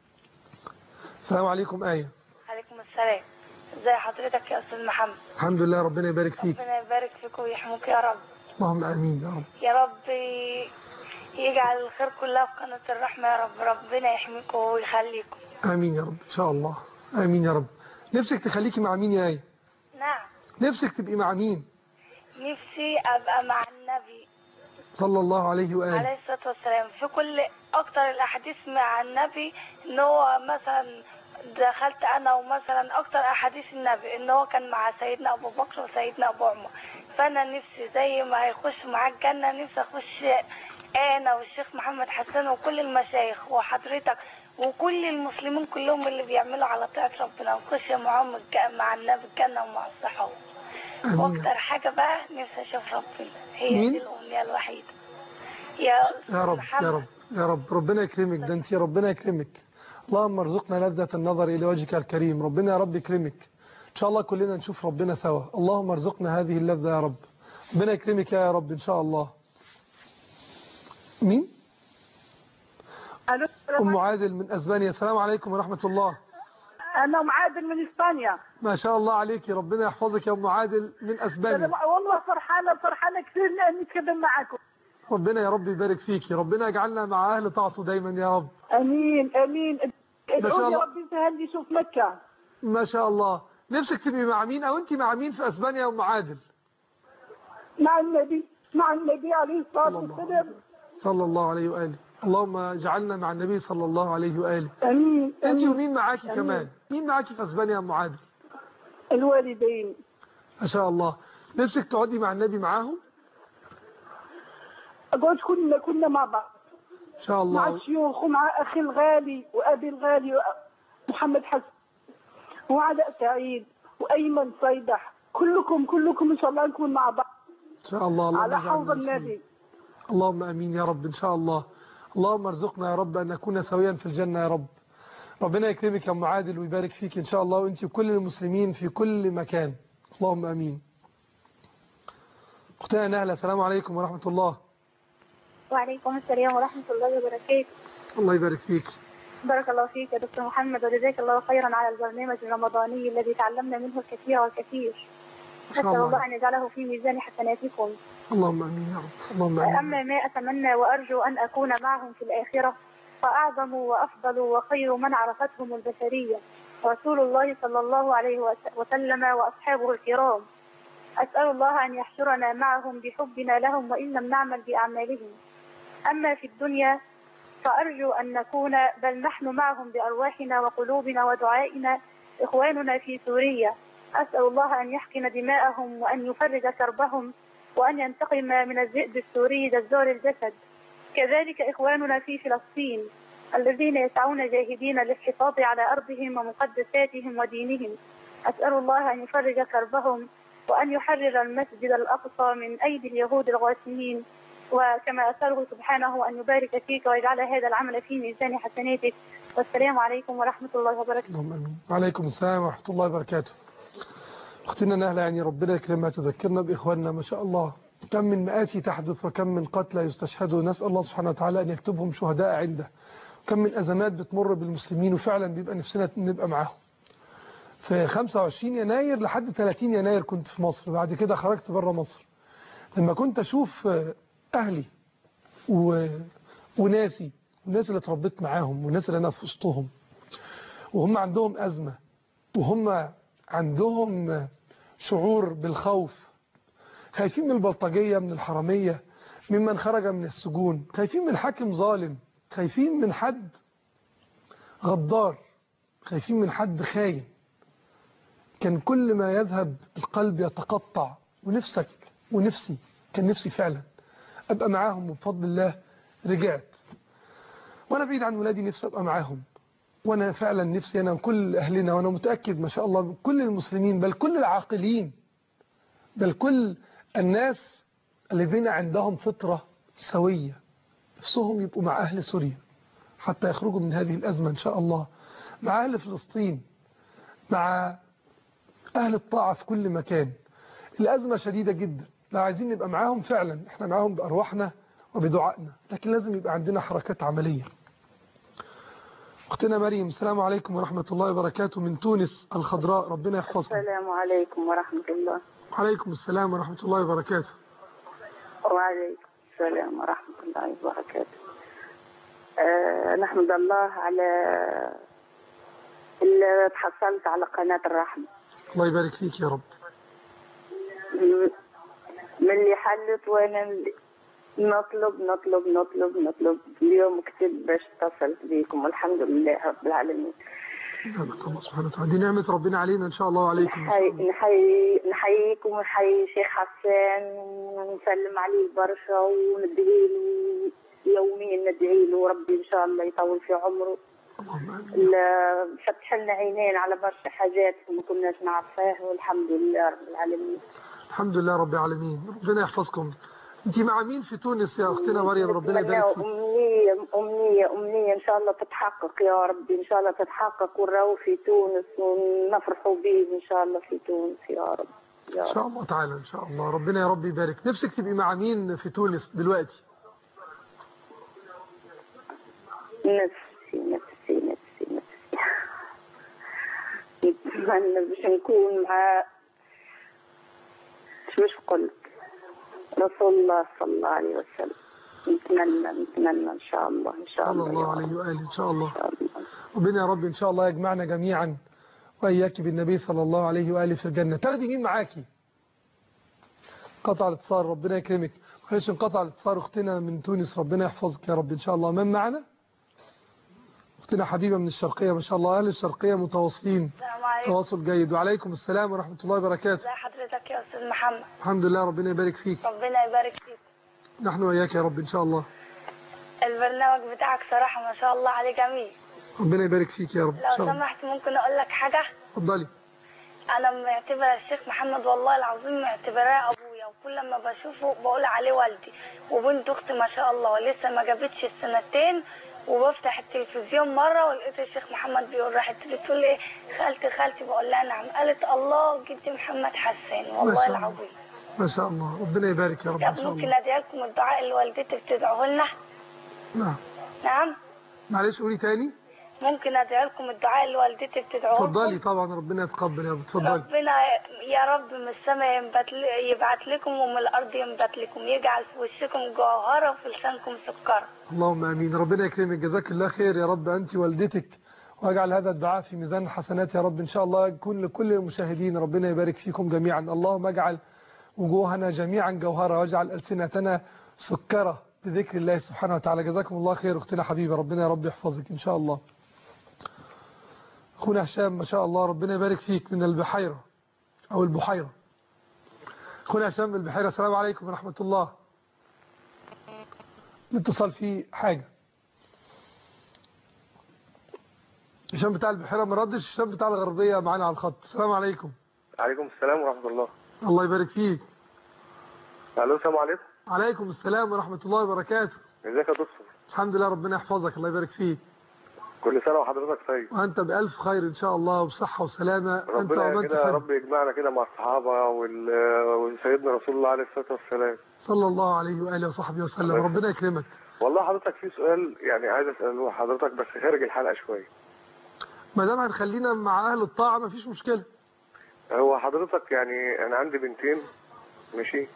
السلام عليكم آية. عليكم السلام. ازي حضرتك يا أستاذ محمد؟ الحمد لله، ربنا يبارك فيك. ربنا يبارك فيك ويحميك يا رب. اللهم آمين يا رب. يا رب يجعل الخير كلها في قناة الرحمة يا رب. ربنا يحميكم ويخليكم. آمين يا رب إن شاء الله. آمين يا رب. نفسك تخليكي مع مين يا آية؟ نعم. نفسك تبقي مع مين؟ نفسي أبقى مع النبي صلى الله عليه وآله عليه الصلاة والسلام. في كل أكتر الأحاديث مع النبي إن هو مثلا دخلت أنا ومثلا أكتر أحاديث النبي إن هو كان مع سيدنا أبو بكر وسيدنا أبو عمر. فأنا نفسي زي ما هيخش مع الجنة نفسي أخش أنا والشيخ محمد حسان وكل المشايخ وحضرتك وكل المسلمين كلهم اللي بيعملوا على طاعة ربنا ونخش معهم مع النبي الجنة ومع الصحابة. واكتر حاجة بقى نفسي اشوف ربنا، هي دي الامنية الوحيدة. يا رب يا رب يا رب. ربنا يكرمك، ده انت ربنا يكرمك. اللهم ارزقنا لذة النظر الى وجهك الكريم. ربنا يا رب يكرمك ان شاء الله، كلنا نشوف ربنا سوا. اللهم ارزقنا هذه اللذة يا رب. ربنا يكرمك يا رب ان شاء الله. مين؟ ام عادل من اسبانيا. السلام عليكم ورحمة الله. أنا أم عادل من إسبانيا. ما شاء الله عليكي، ربنا يحفظك يا أم عادل من أسبانيا. والله فرحانة كثير إني أتكلم معكم. ربنا يا رب يبارك فيكي، ربنا يجعلنا مع أهل طاعته دايما يا رب. آمين آمين. ادعوا يا رب يسهل لي شوف مكة. ما شاء الله. نفسك تبقي مع مين أو أنت مع مين في أسبانيا يا أم عادل؟ مع النبي عليه الصلاة والسلام. صلى الله عليه وآله. اللهم اجعلنا مع النبي صلى الله عليه وآله. آمين. أنت ومين معاكي كمان؟ مين معاكي في أسبانيا يا أم عادل؟ الوالدين. ما شاء الله. نفسك تقعدي مع النبي معاهم؟ أقعد كنا مع بعض إن شاء الله، مع الشيوخ ومع أخي الغالي وأبي الغالي محمد حسن وعلاء سعيد وأيمن صيدح. كلكم إن شاء الله نكون مع بعض إن شاء الله على حوض النبي. اللهم أمين يا رب إن شاء الله. اللهم ارزقنا يا رب أن نكون سويا في الجنة يا رب. ربنا يكرمك يا أم عادل ويبارك فيك إن شاء الله، وأنت وكل المسلمين في كل مكان. اللهم أمين. أختنا نهلة، السلام عليكم ورحمة الله. وعليكم السلام ورحمة الله وبركاته. الله يبارك فيك. بارك الله فيك يا دكتور محمد، وجزاك الله خيرا على البرنامج الرمضاني الذي تعلمنا منه الكثير والكثير. نسأل الله أن يجعله في ميزان حسناتكم. اللهم امين يا رب. اللهم امين. أما ما أتمنى وأرجو أن أكون معهم في الآخرة فأعظم وأفضل وخير من عرفتهم البشرية رسول الله صلى الله عليه وسلم وأصحابه الكرام. أسأل الله أن يحشرنا معهم بحبنا لهم وإن لم نعمل بأعمالهم. أما في الدنيا فأرجو أن نكون بل نحن معهم بأرواحنا وقلوبنا ودعائنا إخواننا في سوريا. أسأل الله أن يحقن دماءهم وأن يفرج كربهم وأن ينتقم من الذئب السوري جزار الجسد. كذلك إخواننا في فلسطين الذين يسعون جاهدين للحفاظ على أرضهم ومقدساتهم ودينهم. أسأل الله أن يفرج كربهم وأن يحرر المسجد الأقصى من أيدي اليهود الغاشمين، وكما أسأله سبحانه أن يبارك فيك ويجعل هذا العمل في ميزان حسناتك. والسلام عليكم ورحمة الله وبركاته. وعليكم السلام ورحمة الله وبركاته. أختنا نهلة، يعني ربنا يكرمها، تذكرنا بإخواننا ما شاء الله، كم من مآتي تحدث وكم من قتلى يستشهدوا، نسأل الله سبحانه وتعالى أن يكتبهم شهداء عنده. كم من أزمات بتمر بالمسلمين وفعلا بيبقى نفسنا نبقى معاهم. في 25 يناير لحد 30 يناير كنت في مصر، بعد كده خرجت بره مصر. لما كنت أشوف أهلي وناسي، والناس اللي اتربيت معاهم والناس اللي أنا في وسطهم، وهم عندهم أزمة وهم عندهم شعور بالخوف، خايفين من البلطجية، من الحرامية، ممن خرج من السجون، خايفين من حاكم ظالم، خايفين من حد غدار، خايفين من حد خاين. كان كل ما يذهب القلب يتقطع، ونفسك ونفسي، كان نفسي فعلا أبقى معاهم، وبفضل الله رجعت. وأنا بعيد عن ولادي نفسي أبقى معاهم، وأنا فعلا نفسي أنا وكل أهلنا، وأنا متأكد ما شاء الله كل المسلمين، بل كل العاقلين، بل كل الناس الذين عندهم فطرة سوية، نفسهم يبقوا مع أهل سوريا حتى يخرجوا من هذه الأزمة إن شاء الله، مع أهل فلسطين، مع أهل الطاعة في كل مكان. الأزمة شديدة جدا، لو عايزين نبقى معاهم فعلا احنا معاهم بأرواحنا وبدعائنا، لكن لازم يبقى عندنا حركات عملية. أختنا مريم، السلام عليكم ورحمة الله وبركاته من تونس الخضراء، ربنا يحفظكم. السلام عليكم ورحمة الله. وعليكم السلام ورحمة الله وبركاته. وعليكم السلام ورحمة الله وبركاته. نحمد الله على اللي تحصلت على قناة الرحمة. الله يبارك فيك يا رب. من اللي حلت وانا نطلب اليوم كتب باش اتصلت بكم، والحمد لله رب العالمين. نعمة الله سبحانه وتعالى، دي نعمة ربنا علينا إن شاء الله وعليكم. نحييكم ونحيي شيخ حسان ونسلم عليه برشا، وندعي له يوميا، ندعي له ربي إن شاء الله يطول في عمره. فتح لنا عينين على برشا حاجات ما كناش نعرفها، والحمد لله رب العالمين. الحمد لله رب العالمين، ربنا يحفظكم. انت مع مين في تونس يا اختنا مريم؟ ربنا يبارك فيك. امنيه ان شاء الله تتحقق يا ربي، ان شاء الله تتحقق، ونراو في تونس ونفرحوا به ان شاء الله في تونس يا رب. ان شاء الله تعالى، ان شاء الله ربنا يا رب يبارك. نفسك تبقي مع مين في تونس دلوقتي؟ نفسي نتمنى باش نكون مع، باش نقول رسول الله صلى الله عليه وسلم. نتمنى ان شاء الله صلى الله عليه واله ان شاء الله. ربنا يا رب ان شاء الله يجمعنا جميعا واياك بالنبي صلى الله عليه واله في الجنه. تاخدي مين معاكي؟ قطع الاتصال، ربنا يكرمك. معلش انقطع الاتصال، اختنا من تونس ربنا يحفظك يا رب ان شاء الله. من معنا؟ اختنا حبيبه من الشرقيه، ما شاء الله اهل الشرقيه متواصلين تواصل جيد. وعليكم السلام ورحمه الله وبركاته. ازي حضرتك يا استاذ محمد؟ الحمد لله، ربنا يبارك فيك. ربنا يبارك فيك. نحن وإياك يا رب إن شاء الله. البرنامج بتاعك صراحة ما شاء الله عليه جميل. ربنا يبارك فيك يا رب. لو سمحت ممكن أقول لك حاجة؟ اتفضلي. أنا معتبرة الشيخ محمد والله العظيم معتبراه أبويا، وكل ما بشوفه بقول عليه والدي. وبنت أختي ما شاء الله لسه ما جابتش السنتين، وبفتح التلفزيون مرة ولقيت الشيخ محمد بيقول، راحت بتقول لي خالتي، بقول لها نعم، قالت الله جدي محمد حسان والله العظيم. ما شاء الله، ربنا يبارك يا رب ان شاء الله. ممكن ادعي لكم الدعاء اللي والدتي بتدعوه لنا؟ نعم معلش قولي تاني. ممكن ادعي لكم الدعاء اللي والدتي بتدعوه؟ اتفضلي طبعا، ربنا يتقبل يا رب. اتفضلي. ربنا يا رب من السماء يبعت لكم، ومن الارض ينبت لكم، يجعل في وشكم جوهره وفي لسانكم سكر. اللهم امين، ربنا يكرمك، جزاك الله خير يا رب انت والدتك، واجعل هذا الدعاء في ميزان الحسنات يا رب ان شاء الله. يكون لكل المشاهدين، ربنا يبارك فيكم جميعا. اللهم اجعل وجوهنا جميعا جوهرة، واجعل ألسنتنا سكرة بذكر الله سبحانه وتعالى. جزاكم الله خير اختنا حبيبة، ربنا يا رب يحفظك إن شاء الله. أخونا هشام ما شاء الله ربنا يبارك فيك من البحيرة أو البحيرة. أخونا هشام من البحيرة، السلام عليكم ورحمة الله. الاتصال فيه حاجة. هشام بتاع البحيرة ما ردش، هشام بتاع الغربية معانا على الخط. السلام عليكم. عليكم السلام ورحمة الله. الله يبارك فيك. الو السلام عليكم. عليكم السلام ورحمة الله وبركاته. ازيك يا دكتور؟ الحمد لله، ربنا يحفظك، الله يبارك فيك. كل سنة وحضرتك طيب. وانت بألف خير ان شاء الله وبصحة وسلامة. انت ربنا ومن كده يا تحب. رب يجمعنا كده مع الصحابة وسيدنا رسول الله عليه الصلاة والسلام صلى الله عليه وآله وصحبه وسلم. ربنا يكرمك. والله حضرتك في سؤال يعني عايز اسأله حضرتك بس خارج الحلقة شوية. ما دام هنخلينا مع اهل الطاعة مفيش مشكلة. هو حضرتك يعني انا عندي بنتين ماشي،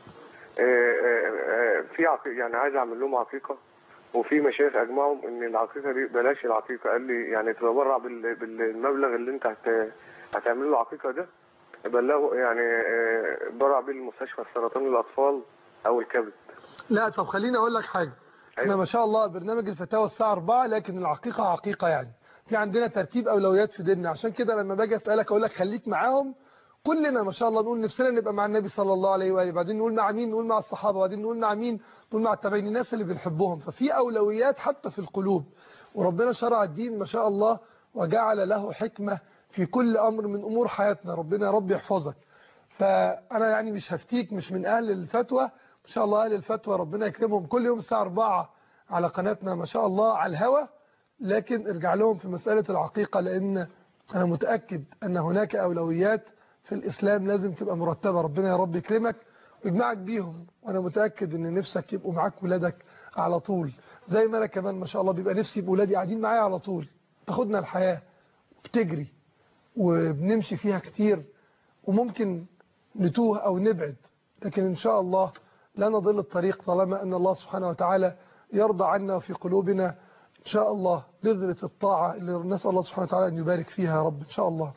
في يعني عايز اعمل لهم عقيقة، وفي مشايخ اجمعهم ان العقيقة دي بلاش العقيقة، قال لي يعني تتبرع بالمبلغ اللي انت هتعمل له عقيقة ده بلغه يعني برع بيه لمستشفى السرطان للاطفال او الكبد. لا طب خليني اقول لك حاجة. احنا ما شاء الله برنامج الفتاوى الساعة 4، لكن العقيقة عقيقة يعني في عندنا ترتيب اولويات في ديننا. عشان كده لما باجي اسالك اقول لك خليك معاهم. كلنا ما شاء الله نقول نفسنا نبقى مع النبي صلى الله عليه واله، بعدين نقول مع مين؟ نقول مع الصحابه، بعدين نقول مع مين؟ نقول مع التابعين، الناس اللي بنحبهم. ففي اولويات حتى في القلوب، وربنا شرع الدين ما شاء الله وجعل له حكمه في كل امر من امور حياتنا. ربنا يا رب يحفظك. فانا يعني مش هفتيك، مش من اهل الفتوى. ما شاء الله اهل الفتوى ربنا يكرمهم كل يوم الساعه 4 على قناتنا ما شاء الله على الهوا. لكن ارجع لهم في مساله العقيقه، لان انا متاكد ان هناك اولويات في الإسلام لازم تبقى مرتبة. ربنا يا رب يكرمك ويجمعك بيهم، وأنا متأكد إن نفسك يبقوا معاك ولادك على طول، زي ما أنا كمان ما شاء الله بيبقى نفسي يبقوا ولادي قاعدين معايا على طول. تاخدنا الحياة بتجري وبنمشي فيها كتير، وممكن نتوه أو نبعد، لكن إن شاء الله لا نضل الطريق طالما أن الله سبحانه وتعالى يرضى عنا وفي قلوبنا إن شاء الله بذرة الطاعة اللي نسأل الله سبحانه وتعالى أن يبارك فيها يا رب إن شاء الله.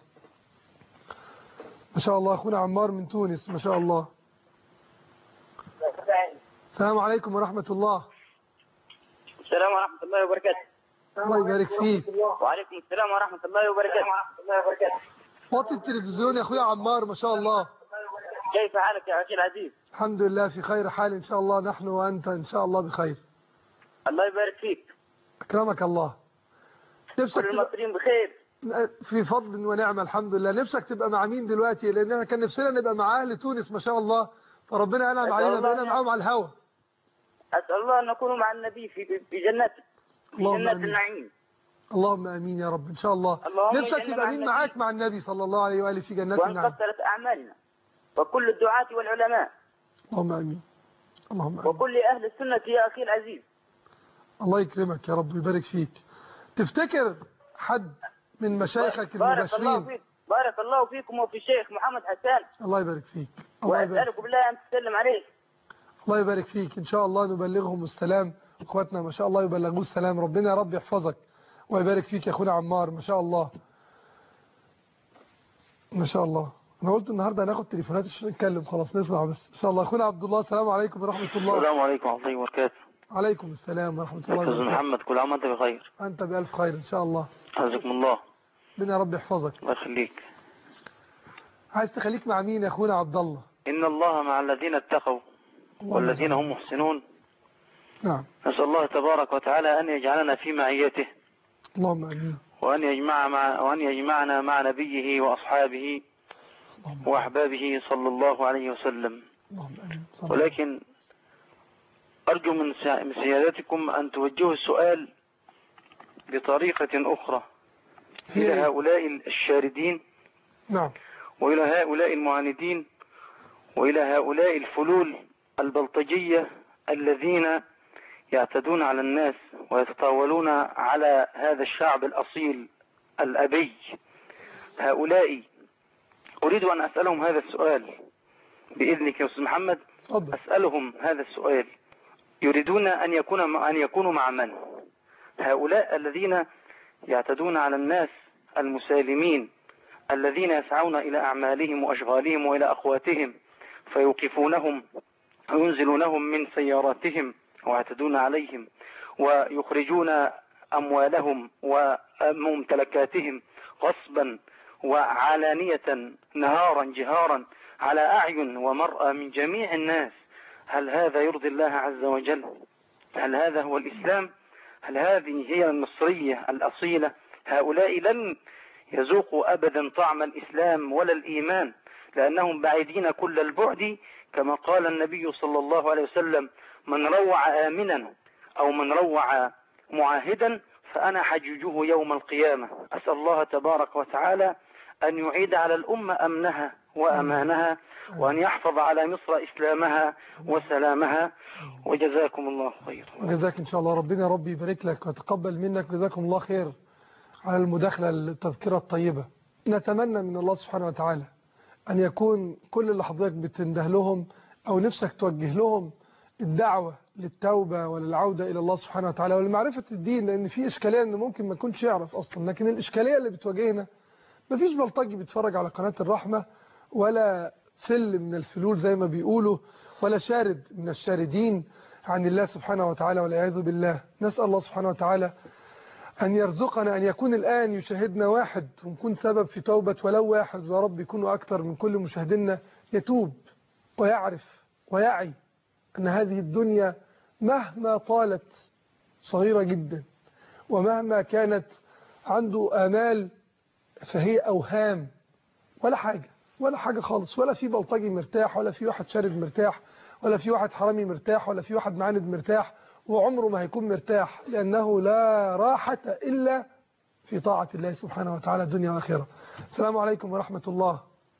ما شاء الله أخونا عمار من تونس ما شاء الله. السلام عليكم ورحمة الله. السلام ورحمة الله وبركاته. الله يبارك فيك. وعليكم السلام ورحمة الله وبركاته. وطي التلفزيون يا أخويا عمار ما شاء الله. كيف حالك يا أخي العزيز؟ الحمد لله في خير حال إن شاء الله، نحن وأنت إن شاء الله بخير. الله يبارك فيك. أكرمك الله. كل المصريين بخير. في فضل ونعمة الحمد لله. نفسك تبقى مع مين دلوقتي؟ لأننا كان نفسنا نبقى مع أهل تونس ما شاء الله، فربنا أنعم علينا بقينا معاهم على الهوا. أسأل الله أن نكون مع النبي في جنته، في جنات النعيم. اللهم آمين يا رب إن شاء الله. نفسك تبقى مين معاك مع النبي صلى الله عليه وآله في جنات النعيم. وأن قصرت أعمالنا وكل الدعاة والعلماء. اللهم آمين. اللهم آمين. وكل أهل السنة يا أخي العزيز. الله يكرمك يا رب ويبارك فيك. تفتكر حد من مشايخك المباشرين؟ بارك الله فيكم وفي الشيخ محمد حسان. الله يبارك فيك. وأسألك بالله أن تسلم عليه. الله يبارك فيك. إن شاء الله نبلغهم السلام، أخواتنا ما شاء الله يبلغوه السلام. ربنا يا رب يحفظك ويبارك فيك يا أخونا عمار ما شاء الله ما شاء الله. أنا قلت النهاردة هناخد تليفونات عشان نتكلم خلاص نسمع بس إن شاء الله. أخونا عبد الله السلام عليكم ورحمة الله. السلام عليكم ورحمة الله وبركاته. عليكم السلام ورحمة الله وبركاته. أستاذ محمد كل عام وأنت بخير. أنت بألف خير إن شاء الله. حفظكم الله. ربنا يا رب يحفظك. الله يخليك. عايز تخليك مع مين يا أخونا عبد الله؟ إن الله مع الذين اتقوا والذين هم محسنون. نعم. نسأل الله تبارك وتعالى أن يجعلنا في معيته. اللهم آمين. وأن يجمعنا مع نبيه وأصحابه وأحبابه صلى الله عليه وسلم. اللهم آمين. ولكن أرجو من سيادتكم أن توجهوا السؤال بطريقة أخرى إلى هؤلاء الشاردين. نعم. وإلى هؤلاء المعاندين وإلى هؤلاء الفلول البلطجية الذين يعتدون على الناس ويتطاولون على هذا الشعب الأصيل الأبي. هؤلاء أريد أن أسألهم هذا السؤال بإذنك يا أستاذ محمد. أسألهم هذا السؤال، يريدون أن يكونوا مع من؟ هؤلاء الذين يعتدون على الناس المسالمين الذين يسعون إلى أعمالهم وأشغالهم وإلى أخواتهم فيوقفونهم وينزلونهم من سياراتهم ويعتدون عليهم ويخرجون أموالهم وممتلكاتهم غصبا وعلانية نهارا جهارا على أعين ومرأى من جميع الناس. هل هذا يرضي الله عز وجل؟ هل هذا هو الإسلام؟ هل هذه هي المصرية الأصيلة؟ هؤلاء لن يذوقوا أبدا طعم الإسلام ولا الإيمان، لأنهم بعيدين كل البعد، كما قال النبي صلى الله عليه وسلم: من روع آمنا أو من روع معاهدا فأنا حججه يوم القيامة. أسأل الله تبارك وتعالى أن يعيد على الأمة أمنها وأمانها، وأن يحفظ على مصر إسلامها وسلامها، وجزاكم الله خير. جزاك إن شاء الله، ربنا ربي يبارك لك وتقبل منك، جزاكم الله خير على المداخلة التذكرة الطيبة. نتمنى من الله سبحانه وتعالى أن يكون كل اللي حضرتك بتنده لهم أو نفسك توجه لهم الدعوة للتوبة وللعودة إلى الله سبحانه وتعالى ولمعرفة الدين، لأن في إشكالية أنه ممكن ما يكونش يعرف أصلا، لكن الإشكالية اللي بتواجهنا مفيش بلطجي بيتفرج على قناة الرحمة، ولا فل من الفلول زي ما بيقولوا، ولا شارد من الشاردين عن الله سبحانه وتعالى، والعياذ بالله. نسأل الله سبحانه وتعالى أن يرزقنا أن يكون الآن يشاهدنا واحد ونكون سبب في توبة ولو واحد، ويا رب يكونوا أكثر من كل مشاهدنا يتوب ويعرف ويعي أن هذه الدنيا مهما طالت صغيرة جدا، ومهما كانت عنده آمال فهي أوهام، ولا حاجة خالص، ولا في بلطجي مرتاح، ولا في واحد شارد مرتاح، ولا في واحد حرامي مرتاح، ولا في واحد معاند مرتاح، وعمره ما هيكون مرتاح، لأنه لا راحة إلا في طاعة الله سبحانه وتعالى دنيا وآخرة. السلام عليكم ورحمة الله.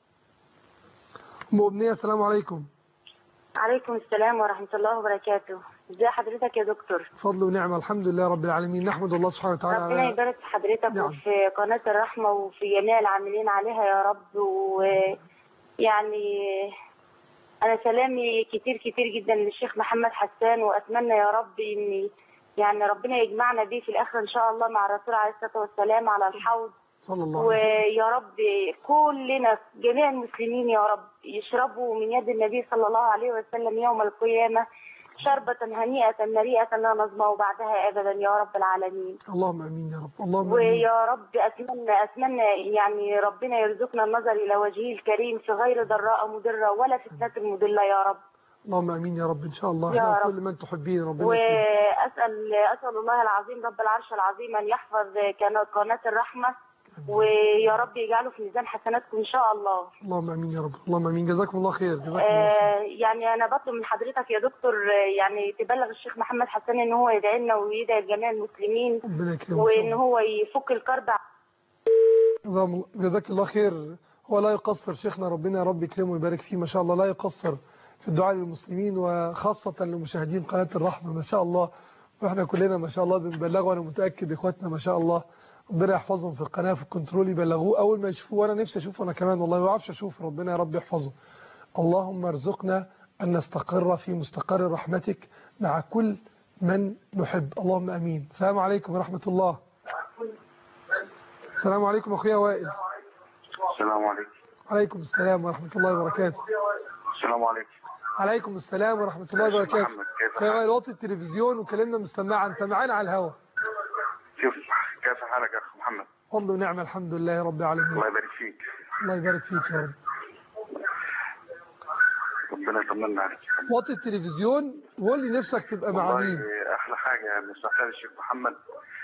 أم أبنية، السلام عليكم. عليكم السلام ورحمة الله وبركاته. ازي حضرتك يا دكتور؟ فضل ونعمة، الحمد لله رب العالمين، نحمد الله سبحانه وتعالى. ربنا يبارك في حضرتك. نعم. وفي قناة الرحمة وفي جميع العاملين عليها يا رب. ويعني أنا سلامي كتير جدا للشيخ محمد حسان، وأتمنى يا رب إن يعني ربنا يجمعنا بيه في الآخرة إن شاء الله مع الرسول عليه الصلاة والسلام على الحوض صلى الله عليه وسلم. ويا رب كلنا جميع المسلمين يا رب يشربوا من يد النبي صلى الله عليه وسلم يوم القيامة شربة هنيئة مريئة لا نظمأ بعدها أبدا يا رب العالمين. اللهم امين يا رب. اللهم امين. ويا رب أتمنى يعني ربنا يرزقنا النظر إلى وجهه الكريم في غير ضراء مضرة ولا فتنة مضلة يا رب. اللهم امين يا رب ان شاء الله. يا رب. كل من تحبين ربنا. وأسأل الله العظيم رب العرش العظيم أن يحفظ قناة الرحمة، ويا رب يجعله في ميزان حسناتكم ان شاء الله. اللهم امين يا رب. اللهم امين. جزاكم الله خير. جزاكم الله خير. يعني انا بطلب من حضرتك يا دكتور يعني تبلغ الشيخ محمد حسان ان هو يدعي لنا ويدعي جميع المسلمين، وان هو يفك الكرب. جزاك الله خير. هو لا يقصر شيخنا، ربنا يا رب يكرمه ويبارك فيه، ما شاء الله لا يقصر في الدعاء للمسلمين وخاصة لمشاهدين قناة الرحمة ما شاء الله، واحنا كلنا ما شاء الله بنبلغه، وانا متأكد اخواتنا ما شاء الله ربنا يحفظهم في القناة في الكنترول يبلغوه أول ما يشوفوه، وأنا نفسي أشوفه أنا كمان والله ما بعرفش أشوف، ربنا يا رب يحفظه. اللهم ارزقنا أن نستقر في مستقر رحمتك مع كل من نحب، اللهم أمين. السلام عليكم ورحمة الله. السلام عليكم أخويا وائل. السلام عليكم. عليكم السلام ورحمة الله وبركاته. السلام عليكم. عليكم السلام ورحمة الله وبركاته. أخويا وائل وطي التلفزيون وكلمنا مستمعا، أنت معانا على الهواء. شوف كيف حالك يا أخ محمد؟ فضل ونعمة الحمد لله رب العالمين. الله يبارك فيك. الله يبارك فيك يا رب. ربنا يطمنا عليك. وطي التلفزيون وقول لي نفسك تبقى مع مين؟ أحلى حاجة يعني سمعتها الشيخ محمد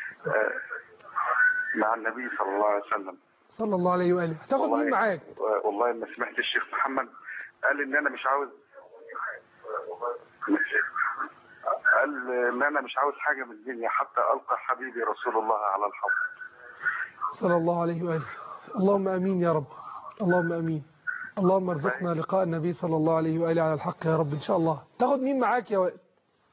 مع النبي صلى الله عليه وسلم. صلى الله عليه وآله. هتاخد مين معاك؟ والله ما سمعت الشيخ محمد قال إن أنا مش عاوز، قال إن أنا مش عاوز حاجة من الدنيا حتى ألقى حبيبي رسول الله على الحوض. صلى الله عليه وآله. اللهم أمين يا رب. اللهم أمين. اللهم ارزقنا لقاء النبي صلى الله عليه وآله على الحق يا رب إن شاء الله. تاخد مين معاك يا وائل؟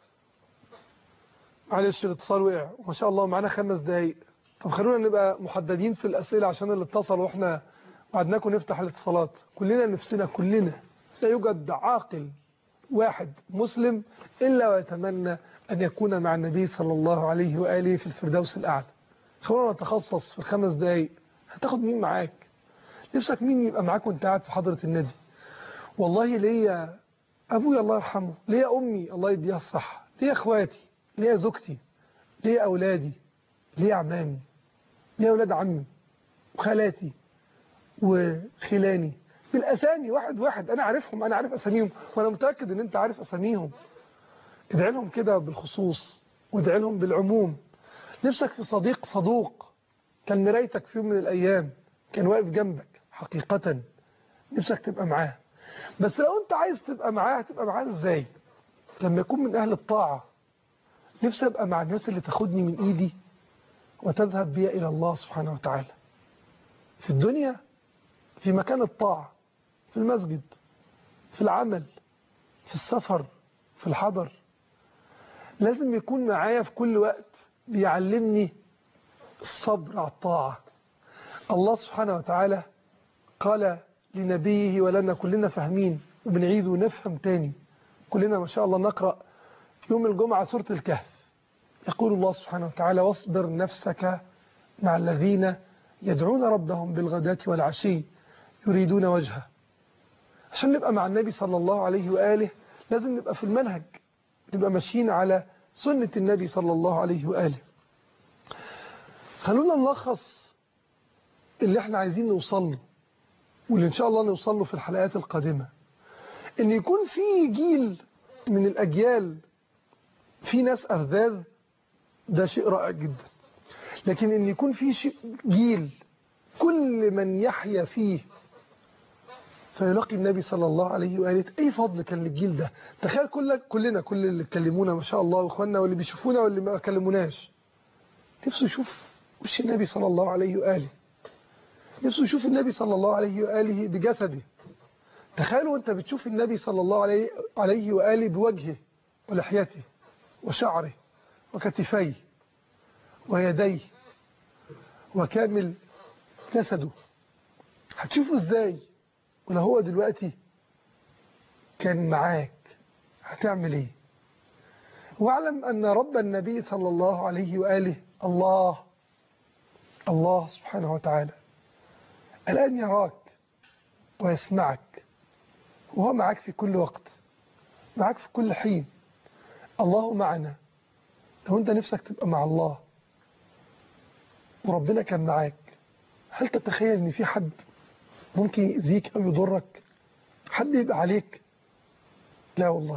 معلش الاتصال وقع وما شاء الله معانا 5 دقايق. طب خلونا نبقى محددين في الأسئلة عشان اللي اتصل واحنا وعدناكم نفتح الاتصالات. كلنا نفسنا كلنا لا يوجد عاقل واحد مسلم إلا ويتمنى أن يكون مع النبي صلى الله عليه وآله في الفردوس الأعلى. خلونا نتخصص في 5 دقايق. هتاخد مين معاك؟ نفسك مين يبقى معاك وانت قاعد في حضرة النبي؟ والله ليا أبويا الله يرحمه، ليا أمي الله يديها الصحة، ليا أخواتي، ليا زوجتي، ليا أولادي، ليا عمامي، ليا أولاد عمي وخالاتي وخلاني بالأسامي واحد واحد. أنا عارفهم، أنا عارف أساميهم، وأنا متأكد أن أنت عارف أساميهم. ادعي لهم كده بالخصوص وادعي لهم بالعموم. نفسك في صديق صدوق كان مرايتك في يوم من الأيام، كان واقف جنبك حقيقة، نفسك تبقى معاه. بس لو انت عايز تبقى معاه هتبقى معاه ازاي؟ لما يكون من أهل الطاعة. نفسي أبقى مع الناس اللي تاخدني من إيدي وتذهب بي إلى الله سبحانه وتعالى في الدنيا، في مكان الطاعة، في المسجد، في العمل، في السفر، في الحضر. لازم يكون معايا في كل وقت بيعلمني الصبر على الطاعة. الله سبحانه وتعالى قال لنبيه، ولنا كلنا فاهمين وبنعيد ونفهم تاني، كلنا ما شاء الله نقرأ يوم الجمعة سورة الكهف. يقول الله سبحانه وتعالى: واصبر نفسك مع الذين يدعون ربهم بالغداة والعشي يريدون وجهه. عشان نبقى مع النبي صلى الله عليه وآله لازم نبقى في المنهج، نبقى ماشيين على سنة النبي صلى الله عليه وآله. خلونا نلخص اللي احنا عايزين نوصل له، واللي ان شاء الله نوصل له في الحلقات القادمة. ان يكون في جيل من الأجيال في ناس أفذاذ، ده شيء رائع جدا. لكن ان يكون في جيل كل من يحيا فيه فيلاقي النبي صلى الله عليه وآله، اي فضل كان للجيل ده. تخيل كلنا كل اللي اتكلمونا ما شاء الله، واخواننا واللي بيشوفونا واللي ما كلموناش، نفسه يشوف وش النبي صلى الله عليه وآله، نفسه يشوف النبي صلى الله عليه وآله بجسده. تخيلوا انت بتشوف النبي صلى الله عليه وآله بوجهه ولحيته وشعره وكتفيه ويديه وكامل جسده، هتشوفه ازاي؟ ولو هو دلوقتي كان معاك هتعمل ايه؟ واعلم ان رب النبي صلى الله عليه وآله الله سبحانه وتعالى الآن يراك ويسمعك، وهو معك في كل وقت، معك في كل حين. الله معنا. لو انت نفسك تبقى مع الله وربنا كان معاك، هل تتخيل ان في حد ممكن يأذيك او يضرك؟ حد يبقى عليك؟ لا والله.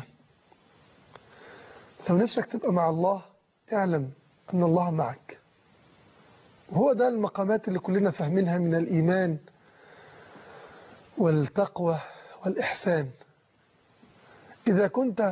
لو نفسك تبقى مع الله اعلم ان الله معك. وهو ده المقامات اللي كلنا فاهمينها من الإيمان والتقوى والإحسان. إذا كنت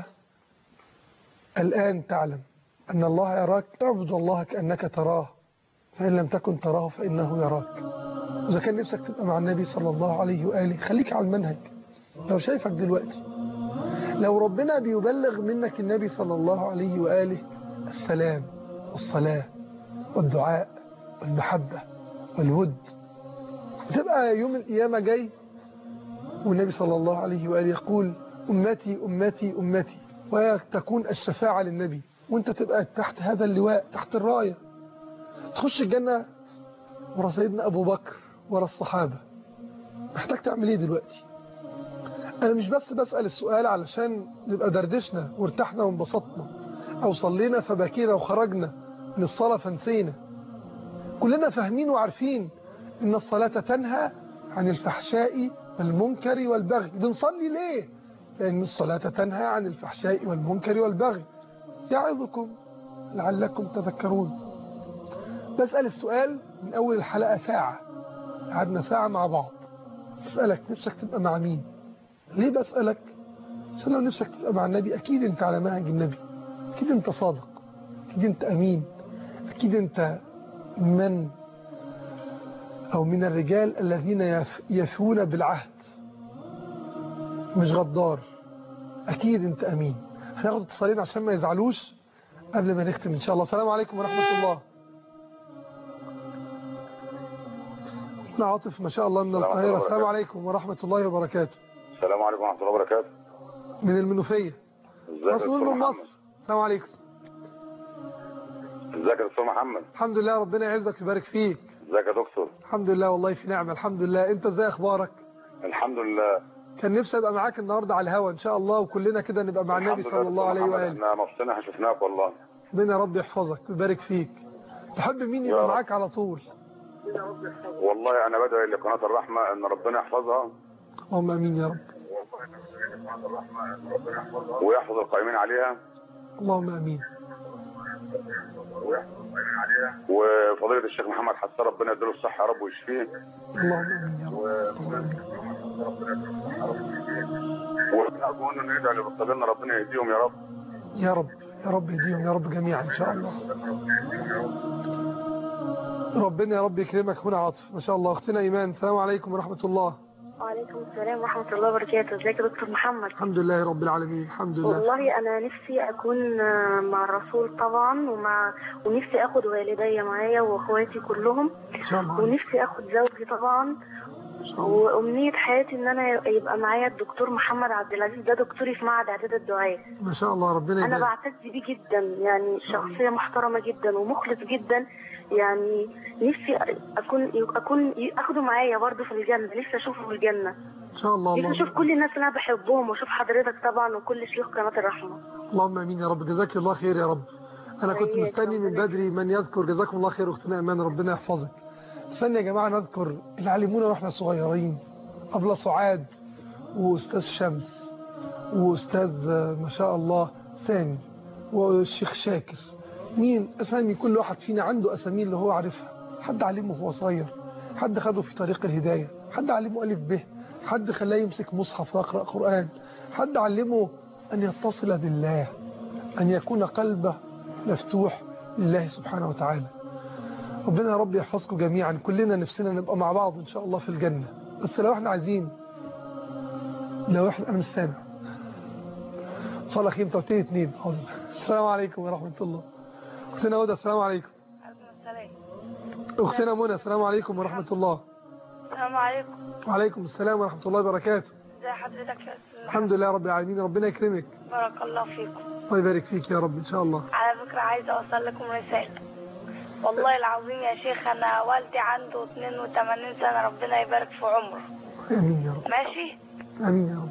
الآن تعلم أن الله يراك، اعبد الله كأنك تراه، فإن لم تكن تراه فإنه يراك. وإذا كان نفسك تبقى مع النبي صلى الله عليه وآله خليك على المنهج. لو شايفك دلوقتي، لو ربنا بيبلغ منك النبي صلى الله عليه وآله السلام والصلاة والدعاء والمحبة والود، وتبقى يوم القيامة جاي والنبي صلى الله عليه وآله يقول أمتي أمتي أمتي، وتكون الشفاعة للنبي، وانت تبقى تحت هذا اللواء، تحت الراية، تخش الجنة ورا سيدنا أبو بكر ورا الصحابة. محتاج تعمل ايه دلوقتي؟ أنا مش بس بسأل السؤال علشان نبقى دردشنا وارتحنا وانبسطنا، أو صلينا فبكينا وخرجنا من الصلاة فنسينا. كلنا فاهمين وعارفين إن الصلاة تنهى عن الفحشاء والمنكر والبغي. بنصلي ليه؟ لأن الصلاة تنهى عن الفحشاء والمنكر والبغي. يعظكم لعلكم تذكرون. بسأل السؤال من أول الحلقة ساعة، قعدنا ساعة مع بعض. أسألك نفسك تبقى مع مين؟ ليه بسألك؟ عشان لو نفسك تبقى مع النبي أكيد أنت على منهج النبي، أكيد أنت صادق، أكيد أنت أمين، أكيد أنت من الرجال الذين يفون بالعهد، مش غدار. أكيد أنت أمين. هناخد اتصالين عشان ما يزعلوش قبل ما نختم إن شاء الله. السلام عليكم ورحمة الله. أنا عاطف ما شاء الله من القاهرة. السلام عليكم ورحمة الله وبركاته. السلام عليكم ورحمة الله وبركاته. من المنوفية. مسؤول من مصر. السلام عليكم. ازيك يا دكتور محمد؟ الحمد لله، ربنا يعزك ويبارك فيك. ازيك يا دكتور؟ الحمد لله والله في نعمة الحمد لله. انت ازاي اخبارك؟ الحمد لله. كان نفسي ابقى معاك النهارده على الهوا ان شاء الله، وكلنا كده نبقى مع النبي صلى الله عليه واله. احنا مبسوطين شفناك والله. ربنا ربي يحفظك ويبارك فيك. تحب مين يبقى معاك على طول؟ والله انا بدعي لقناة الرحمة ان ربنا يحفظها. اللهم امين يا رب. ويحفظ القائمين عليها. اللهم امين. وفضيلة الشيخ محمد حسان ربنا يديله الصحة يا رب ويشفيه. اللهم امين يا رب. ونرجو ان ندعي لمستقبلنا ربنا يهديهم يا رب. يا رب يا رب يهديهم يا رب جميعا ان شاء الله. ربنا يا رب يكرمك. هنا عاطف ما شاء الله. اختنا ايمان، السلام عليكم ورحمه الله. وعليكم السلام ورحمة الله وبركاته. ازيك يا دكتور محمد؟ الحمد لله رب العالمين. الحمد لله. والله أنا نفسي أكون مع الرسول طبعا، ونفسي أخد والدي معايا وأخواتي كلهم إن شاء الله. ونفسي أخد زوجي طبعا. وأمنية حياتي إن أنا يبقى معايا الدكتور محمد عبد العزيز، ده دكتوري في معهد إعداد الدعاء. ما شاء الله ربنا يبارك. أنا بعتز بيه جدا، يعني شخصية محترمة جدا ومخلص جدا. يعني نفسي أكون أخده معايا برضه في الجنة، نفسي أشوفه في الجنة ان شاء الله. نفسي اشوف كل الناس اللي انا بحبهم واشوف حضرتك طبعا وكل شيوخ قناه الرحمه. اللهم امين يا رب. جزاك الله خير يا رب. انا كنت مستني من بدري من يذكر. جزاكم الله خير اختنا ايمان ربنا يحفظك. استنى يا جماعه نذكر اللي علمونا واحنا صغيرين. ابله سعاد واستاذ شمس واستاذ ما شاء الله سامي والشيخ شاكر. مين اسامي كل واحد فينا عنده اسامي اللي هو عارفها. حد علمه وهو صغير، حد خده في طريق الهدايه، حد علمه الف ب، حد خلاه يمسك مصحف ويقرأ قرآن، حد علمه أن يتصل بالله، أن يكون قلبه مفتوح لله سبحانه وتعالى. ربنا يا رب يحفظكم جميعا. كلنا نفسنا نبقى مع بعض إن شاء الله في الجنة، بس لو احنا عايزين، لو احنا أنا مش سامع صلى خير توتين 2. السلام عليكم ورحمة الله. أختنا هدى السلام عليكم. أختنا منى السلام عليكم ورحمة الله. السلام عليكم. وعليكم السلام ورحمة الله وبركاته. ازي حضرتك يا استاذ؟ الحمد لله رب العالمين. ربنا يكرمك. بارك الله فيكم. الله يبارك فيك يا رب ان شاء الله. على فكرة عايزة اوصل لكم رسالة. والله العظيم يا شيخ انا والدي عنده 82 سنة، ربنا يبارك في عمره. امين يا رب. ماشي؟ امين يا رب.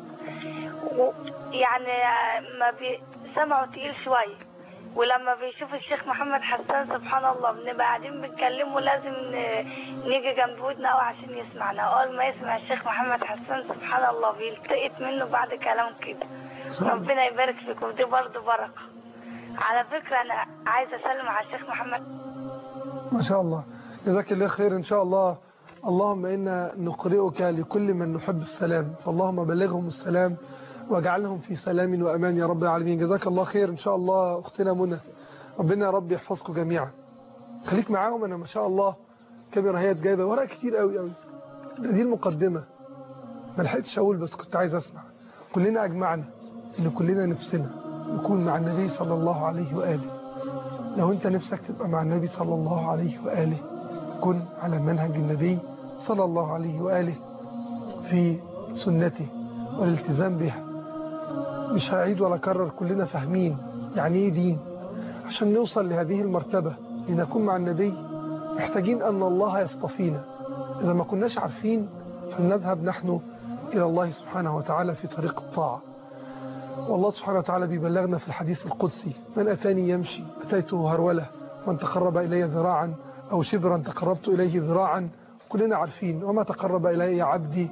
يعني ما سمعه تقيل شوية، ولما بيشوف الشيخ محمد حسان سبحان الله بنبقى قاعدين بنتكلمه لازم نيجي جنب ودنا قوي عشان يسمعنا. اول ما يسمع الشيخ محمد حسان سبحان الله بيلتقط منه بعد كلام كده. ربنا يبارك فيكم، دي برضه بركة. على فكرة انا عايزة اسلم على الشيخ محمد. ما شاء الله جزاك الله خير ان شاء الله. اللهم انا نقرئك لكل من نحب السلام، فاللهم بلغهم السلام واجعلهم في سلام وأمان يا رب العالمين. جزاك الله خير إن شاء الله أختنا منى. ربنا يا رب يحفظكم جميعا. خليك معاهم. أنا ما شاء الله كاميرا هي جايبة ورق كتير قوي قوي. دي المقدمة، ما لحقتش أقول بس كنت عايز أسمع. كلنا أجمعنا إن كلنا نفسنا نكون مع النبي صلى الله عليه وآله. لو أنت نفسك تبقى مع النبي صلى الله عليه وآله، كن على منهج النبي صلى الله عليه وآله في سنته والالتزام بها. مش هعيد ولا أكرر، كلنا فاهمين يعني إيه دين. عشان نوصل لهذه المرتبة لنكون مع النبي محتاجين أن الله يصطفينا. إذا ما كناش عارفين فلنذهب نحن إلى الله سبحانه وتعالى في طريق الطاعة. والله سبحانه وتعالى بيبلغنا في الحديث القدسي: من أتاني يمشي أتيته هرولة، من تقرب إلي ذراعا أو شبرا تقربت إليه ذراعا. كلنا عارفين وما تقرب إلي عبدي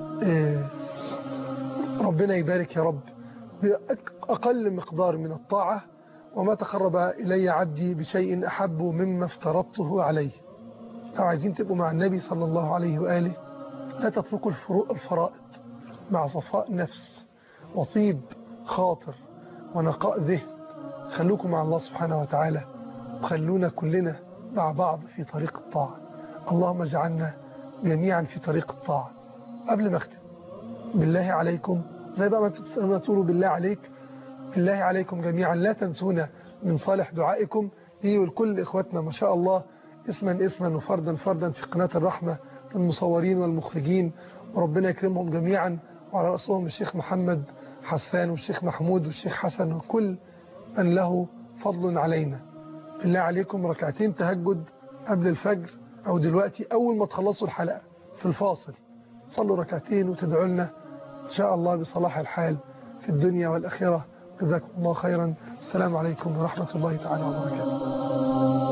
ربنا يبارك يا رب بأقل مقدار من الطاعة، وما تقرب إلي عبدي بشيء أحب مما افترضته عليه. لو عايزين تبقوا مع النبي صلى الله عليه وآله لا تتركوا الفرائض. مع صفاء نفس وطيب خاطر ونقاء ذهن خلوكم مع الله سبحانه وتعالى، وخلونا كلنا مع بعض في طريق الطاعة. اللهم اجعلنا جميعا في طريق الطاعة. قبل ما اختم، بالله عليكم زي بقى ما تسألونا تقولوا بالله عليك، بالله عليكم جميعا لا تنسونا من صالح دعائكم لي ولكل إخواتنا ما شاء الله اسما وفردا في قناة الرحمة، المصورين والمخرجين، وربنا يكرمهم جميعا، وعلى رأسهم الشيخ محمد حسان والشيخ محمود والشيخ حسن وكل من له فضل علينا. بالله عليكم ركعتين تهجد قبل الفجر أو دلوقتي أول ما تخلصوا الحلقة في الفاصل صلوا ركعتين وتدعوا لنا إن شاء الله بصلاح الحال في الدنيا والآخرة. جزاكم الله خيرا. السلام عليكم ورحمة الله تعالى وبركاته.